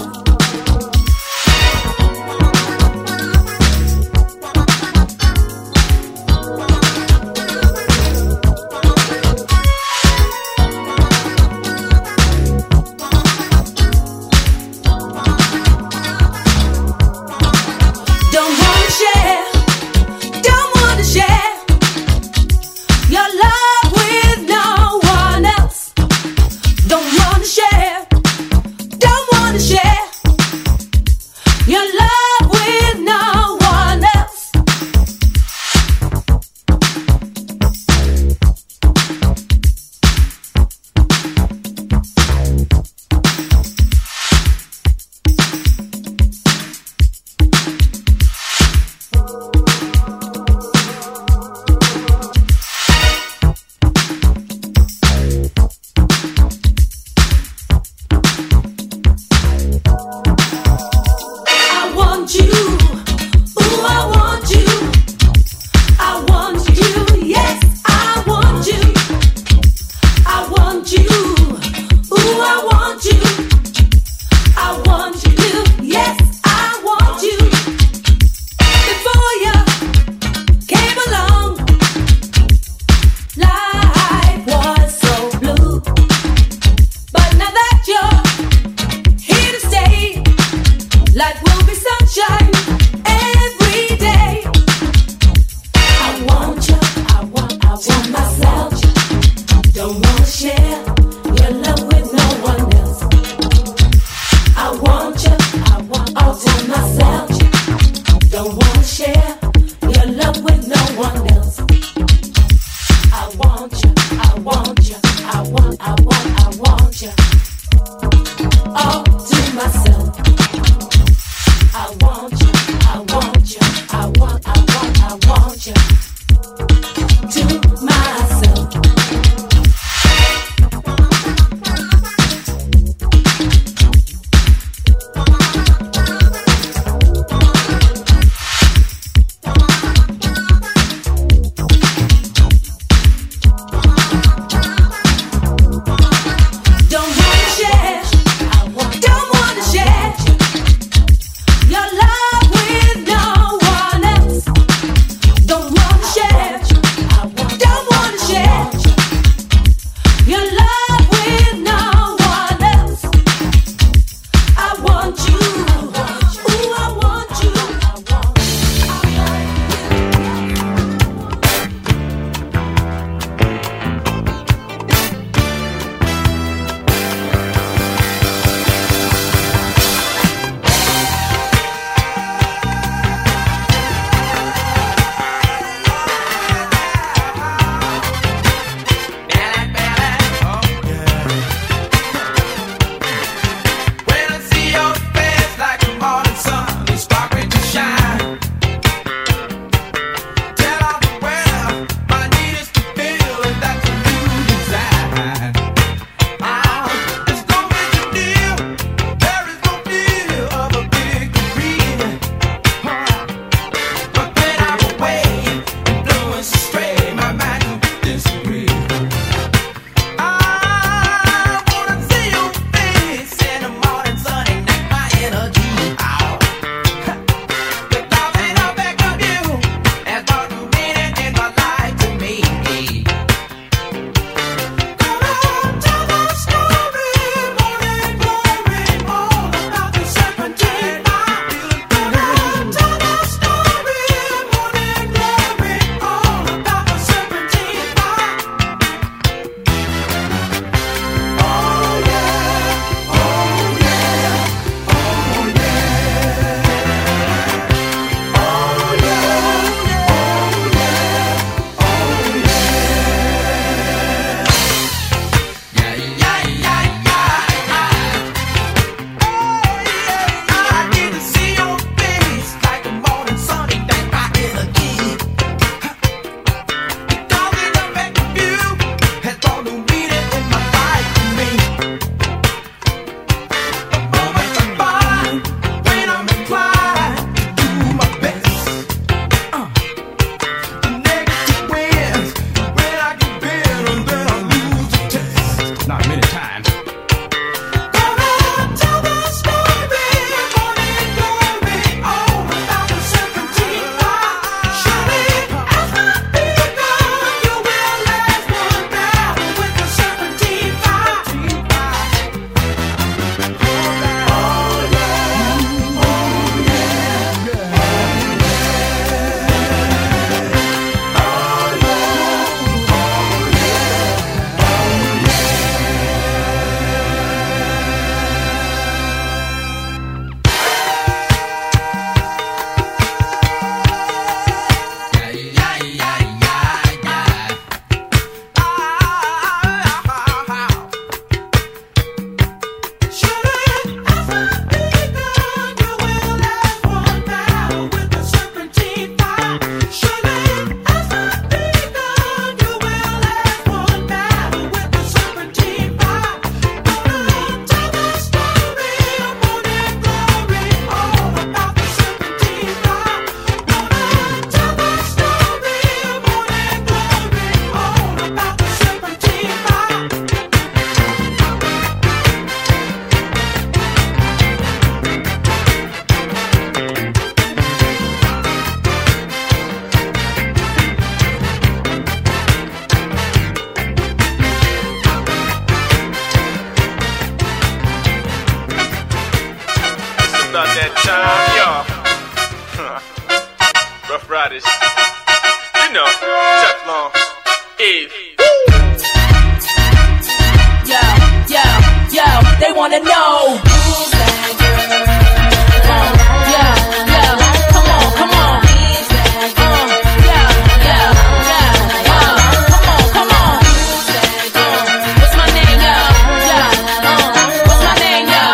Don't wanna share, don't wanna share. about that time, y'all. Rough Riders. You know, Teflon, Eve. Yo, yo, yo, they wanna know who's that girl? Uh, yeah, yeah, come on, come on. Uh, yeah, yeah, yeah, uh, come on, come on. Uh, what's my name, yo? Yeah, uh, what's my name, yo?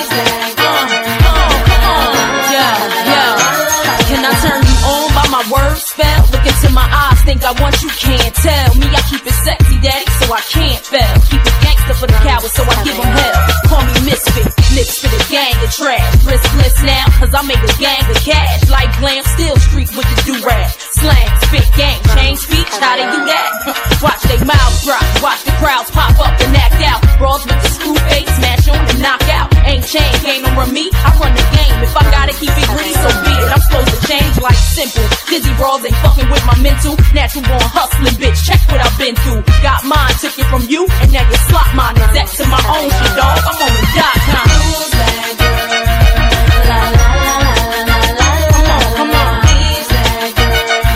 Uh, come on, come on. Yeah, yeah. Can I turn you on by my words spell? Look into my eyes, think I want you, can't tell. Me, I keep it sexy, daddy, so I can't fail. Keep it gangster for the cowards, so I give them hell. Call me misfit, lips for the gang of trash. Riskless now, cause I make a gang of cash. Like glam, still street with the do-rag. Slang, spit, gang, change speech, how they do that? Watch they mouths drop, watch the crowds pop up and act out. Brawls with the screw face, smash on and knock out. Ain't chain, game over me, I run the game. If I gotta keep it gritty, so be it. I'm supposed to change like simple. Dizzy brawls ain't fucking with my mental. Natural born hustling, bitch, check what I've been through. Got mine, took it from you, and now you slot mine. Is that to my own shit, dog? I'm on the dot com. Who's that girl? La la la la la la. Come on, come on. Who's that girl?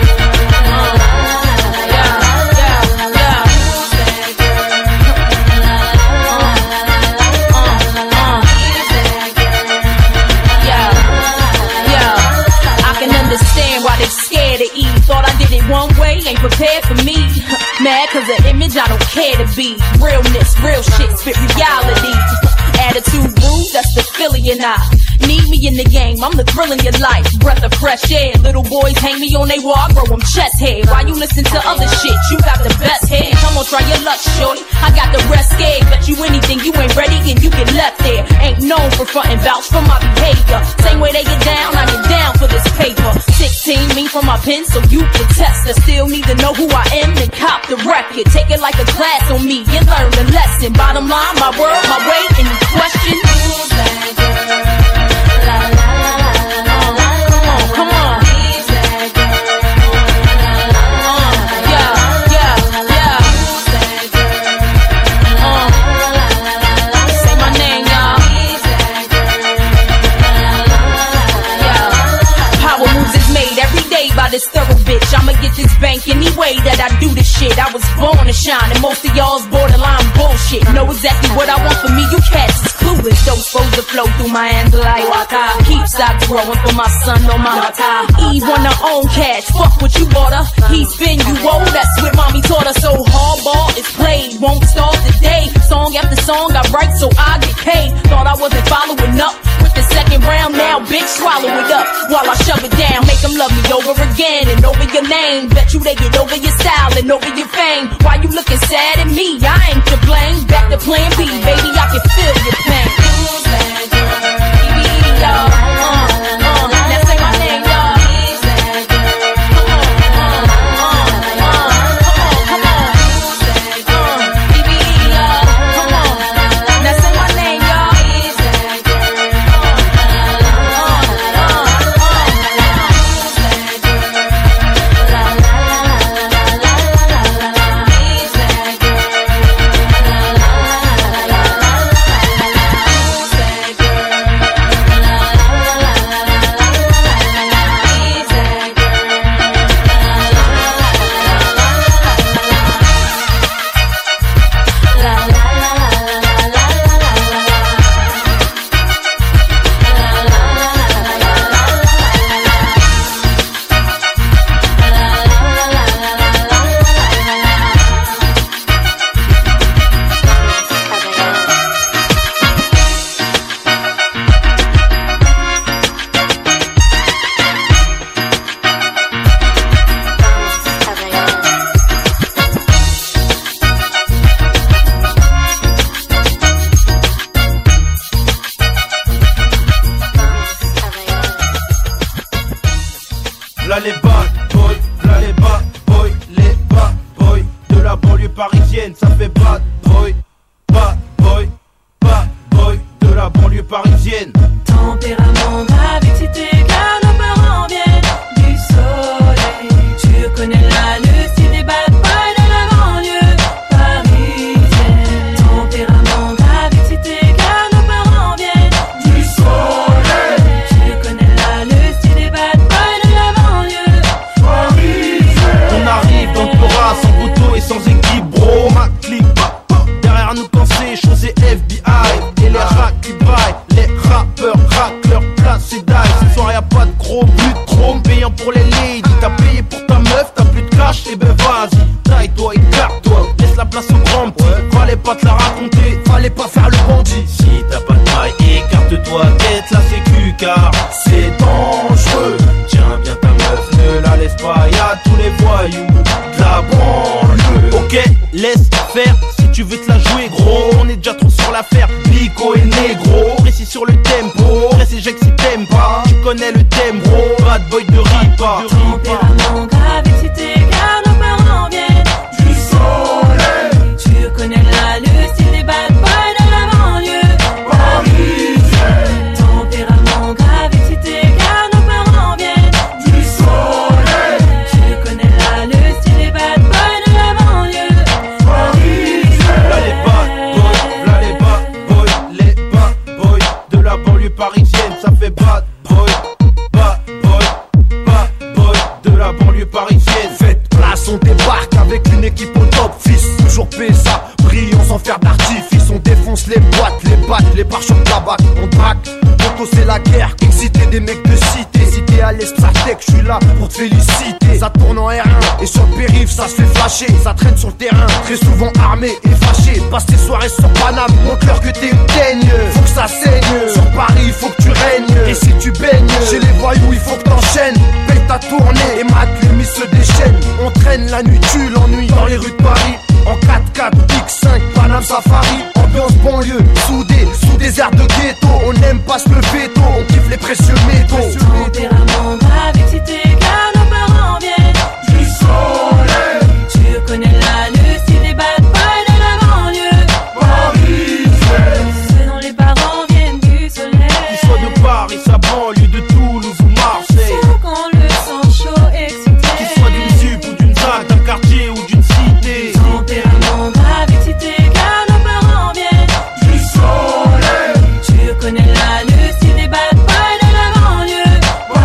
La la la la la. Yeah, yeah, yeah. Who's that girl? La la la la la. Uh, uh. Who's that girl? Yeah, yeah. I can understand why they scared to eat. Thought I did it one way, ain't prepared for me. Mad cause the image I don't care to be. Realness, real shit, spit reality. Attitude rude, that's the Philly and I. Need me in the game, I'm the thrill in your life. Breath of fresh air, little boys hang me on they wall, I grow them chest hair. Why you listen to other shit, you got the best hair. Come on, try your luck, shorty, I got the rest scared. Bet you anything, you ain't ready and you get left there. Ain't known for frontin' vouch for my behavior. Same way they get down, I get down for this paper. Sixteen me from my pen, so you can test. I still need to know who I am, then cop the record. Take it like a class on me, you learn the lesson. Bottom line, my word, my way, any question? Who's that girl? La la la la la la. Come on, come on. Who's that girl? La la la la la. Yeah, yeah, yeah. Who's that girl? Uh, la la la la la. Say my name, y'all. Who's that girl? La la la la la. Yeah. Power moves is made every day by this thorough bitch. I'ma get this bank any way that I do this shit. I was born to shine, and most of y'all's borderline bullshit. Know exactly what I want for me, you cats is clueless. Don't supposed to flow through my hands like water. Keep stocks growing for my son or my daughter. Eve want her own cash, fuck what you bought her. He spin you old, that's what mommy taught her. So hardball is played, won't start today. Song after song I write so I get paid. Thought I wasn't following up with the second round, now bitch swallow it up while I shove it down. Make them love me over again and over your name. Bet you they get over your style and over your fame. Why you looking sad at me? I ain't to blame. Back to plan B, baby, I can feel your pain. Who's that girl? B B E, y'all. Uh, uh, now say my name, y'all. Who's that girl? Come on, uh, uh, uh, come on, come on. Who's that girl? B B E, y'all. Come on, now say my name, y'all. Who's that girl? Uh, uh, uh, uh, who's that girl? La la la la la la la la la. Who's that girl? La la la la la la la. Who's that girl? La la la la la la la. Who's that girl? La la la la la la la. La la la la la la la la. La la la la la la la. La la la la la la la la. La la la la la la la la. V'là les bad boys, v'là les bad boys, les bad boys de la banlieue parisienne, ça fait bad boy, bad boy, bad boy de la banlieue parisienne. Tempérament avec si tes gars, nos parents viennent du soleil. Tu connais là le style des bad boys de la banlieue parisienne. Tempérament avec si tes gars, nos parents viennent du soleil. les racks qui braillent, les rappeurs craquent leur place et d'ail. Ce soir y'a pas de gros but, chrome payant pour les ladies. T'as payé pour ta meuf, t'as plus de cash, et ben vas-y, taille-toi, écarte-toi, laisse la place au grand petit. Fallait pas te la raconter, fallait pas faire le bandit. Si t'as pas de maille, écarte-toi, tête la sécu car c'est dangereux. Tiens bien ta meuf, ne la laisse pas, y'a tous les voyous de la banlieue. Ok, laisse faire, si tu veux te la jouer gros, on est déjà trop sur l'affaire, Nico et Négro. Précis sur le tempo, précis Jacques si t'aimes pas, tu connais le thème bro, bad boy de Ripa. Tempérament grave, excité car nos parents viennent du soleil. Tu connais la le style des bad boys de la banlieue parisienne. Tempérament grave, excité car nos parents viennent du soleil. Tu connais la le style des bad boys de la banlieue parisienne. Là les bad boys, là les bad boys, les bad boys de la banlieue parisienne, ça fait bad boy, bad boy, bad boy de la banlieue parisienne. Faites place, on débarque avec une équipe au top, fils, toujours P S A, brillant sans faire d'artifice. On défonce les boîtes, les battes, les pare-chocs de la bac, on braque, Toto c'est la guerre, excité des mecs de cité. Si t'es à l'Espsatec, je suis là pour te féliciter. Ça tourne en R un, et sur le périph' ça se fait flasher. Ça traîne sur le terrain, très souvent armé et fâché. Passe tes soirées sur Paname, montre-leur que t'es une teigne. Faut que ça saigne, sur Paris faut que tu règnes. Et si tu baignes, chez les voyous il faut que t'enchaînes. Paye ta tournée et mate les miss se déchaînent. On traîne la nuit, tu l'ennui dans les rues de Paris. En quatre quatre, X cinq, Paname Safari. Ambiance banlieue, soudée, sous des airs de ghetto. On n'aime pas se le veto, on kiffe les précieux métaux. Tempérament grave, excité car nos parents viennent du soleil. Tu connais la le style des bad boys de la banlieue parisienne. Ce dont les parents viennent du soleil. Qu'ils soient de Paris, sa banlieue, de Toulouse ou Marseille. Faut qu'on le sent chaud, excité. Qu'ils soient d'une zup ou d'une zac, d'un quartier ou d'une cité. Tempérament grave, excité car nos parents viennent du soleil. Tu connais la le style des bad boys de la banlieue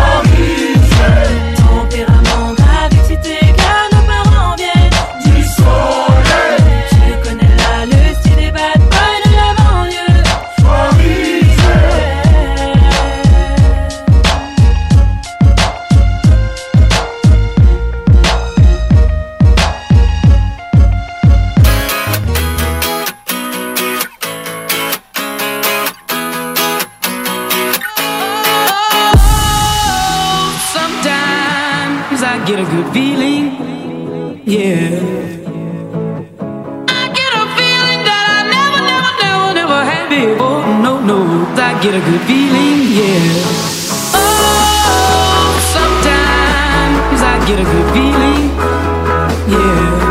parisienne. Tempérament grave, excité car nos parents viennent du soleil. Tu connais la le style des bad boys de la banlieue parisienne. Sometimes I get a good feeling, yeah. I get a feeling that I never, never, never, never had before. No, no, I get a good feeling, yeah. Oh, sometimes I get a good feeling, yeah.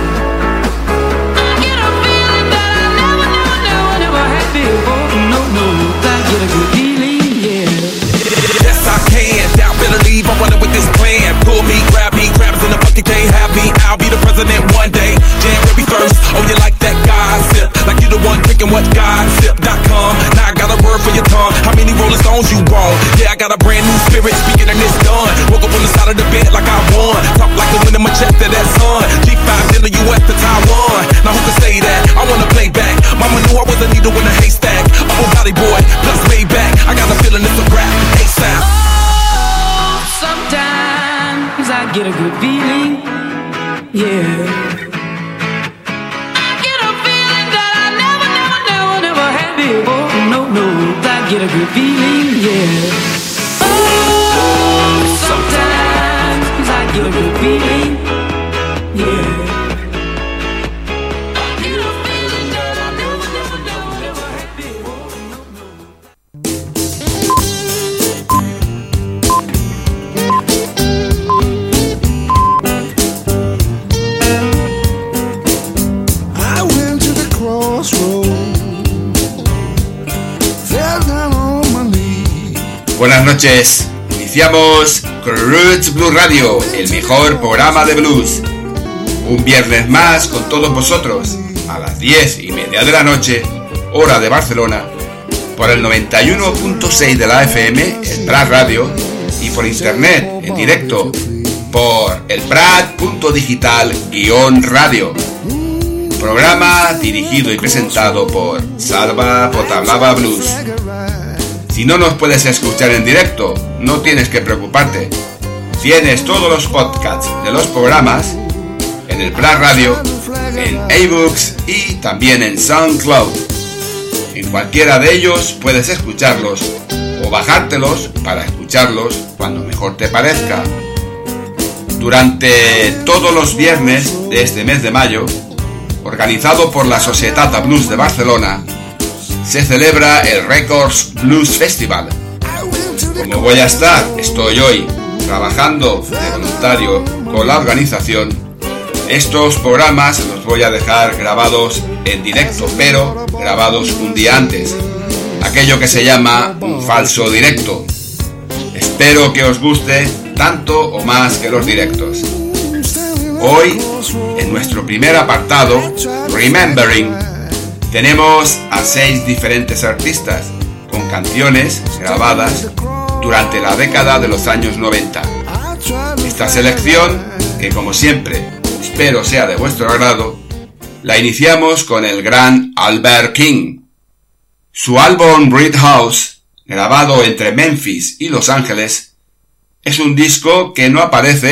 I get a feeling that I never, never, never, never had before. No, no, I get a good feeling, yeah. Yes, I can. Doubt, better leave. I'm running with this plan. Pull me, grab me, crabs in the bucket, can't have me. I'll be the president one day. January first. Oh, you like that gossip? Like you the one picking what gossip dot com. Now I got a word for your tongue. How many Rolling Stones you want? Yeah, I got a brand new spirit speaking and it's done. Woke up on the side of the bed like I won. Talk like the wind in my chest to that sun. G five in the U S to Taiwan. Now who can say that? I wanna play back. Mama knew I was a needle in a haystack. I'm a body boy, plus Maybach. I got a feeling it's a rap. ASAP. Sometimes I get a good feeling, yeah. I get a feeling that I never, never, never, never had before. No, no, I get a good feeling, yeah. Oh, sometimes I get a good feeling, yeah. Buenas noches, iniciamos con Roots Blues Radio, el mejor programa de blues. Un viernes más con todos vosotros, a las diez y media de la noche, hora de Barcelona, por el noventa y uno punto seis de la F M, el Prat Radio, y por internet, en directo, por el prat punto digital guión radio. Programa dirigido y presentado por Salva Potablava Blues. Si no nos puedes escuchar en directo, no tienes que preocuparte. Tienes todos los podcasts de los programas en el Plus Radio, en iBooks y también en SoundCloud. En cualquiera de ellos puedes escucharlos o bajártelos para escucharlos cuando mejor te parezca. Durante todos los viernes de este mes de mayo, organizado por la Societat Blues de Barcelona, se celebra el Records Blues Festival. Como voy a estar, estoy hoy trabajando de voluntario con la organización, estos programas los voy a dejar grabados en directo, pero grabados un día antes, aquello que se llama un falso directo. Espero que os guste tanto o más que los directos. Hoy, en nuestro primer apartado, Remembering, tenemos a seis diferentes artistas con canciones grabadas durante la década de los años noventa. Esta selección, que como siempre espero sea de vuestro agrado, la iniciamos con el gran Albert King. Su álbum Brick House, grabado entre Memphis y Los Ángeles, es un disco que no aparece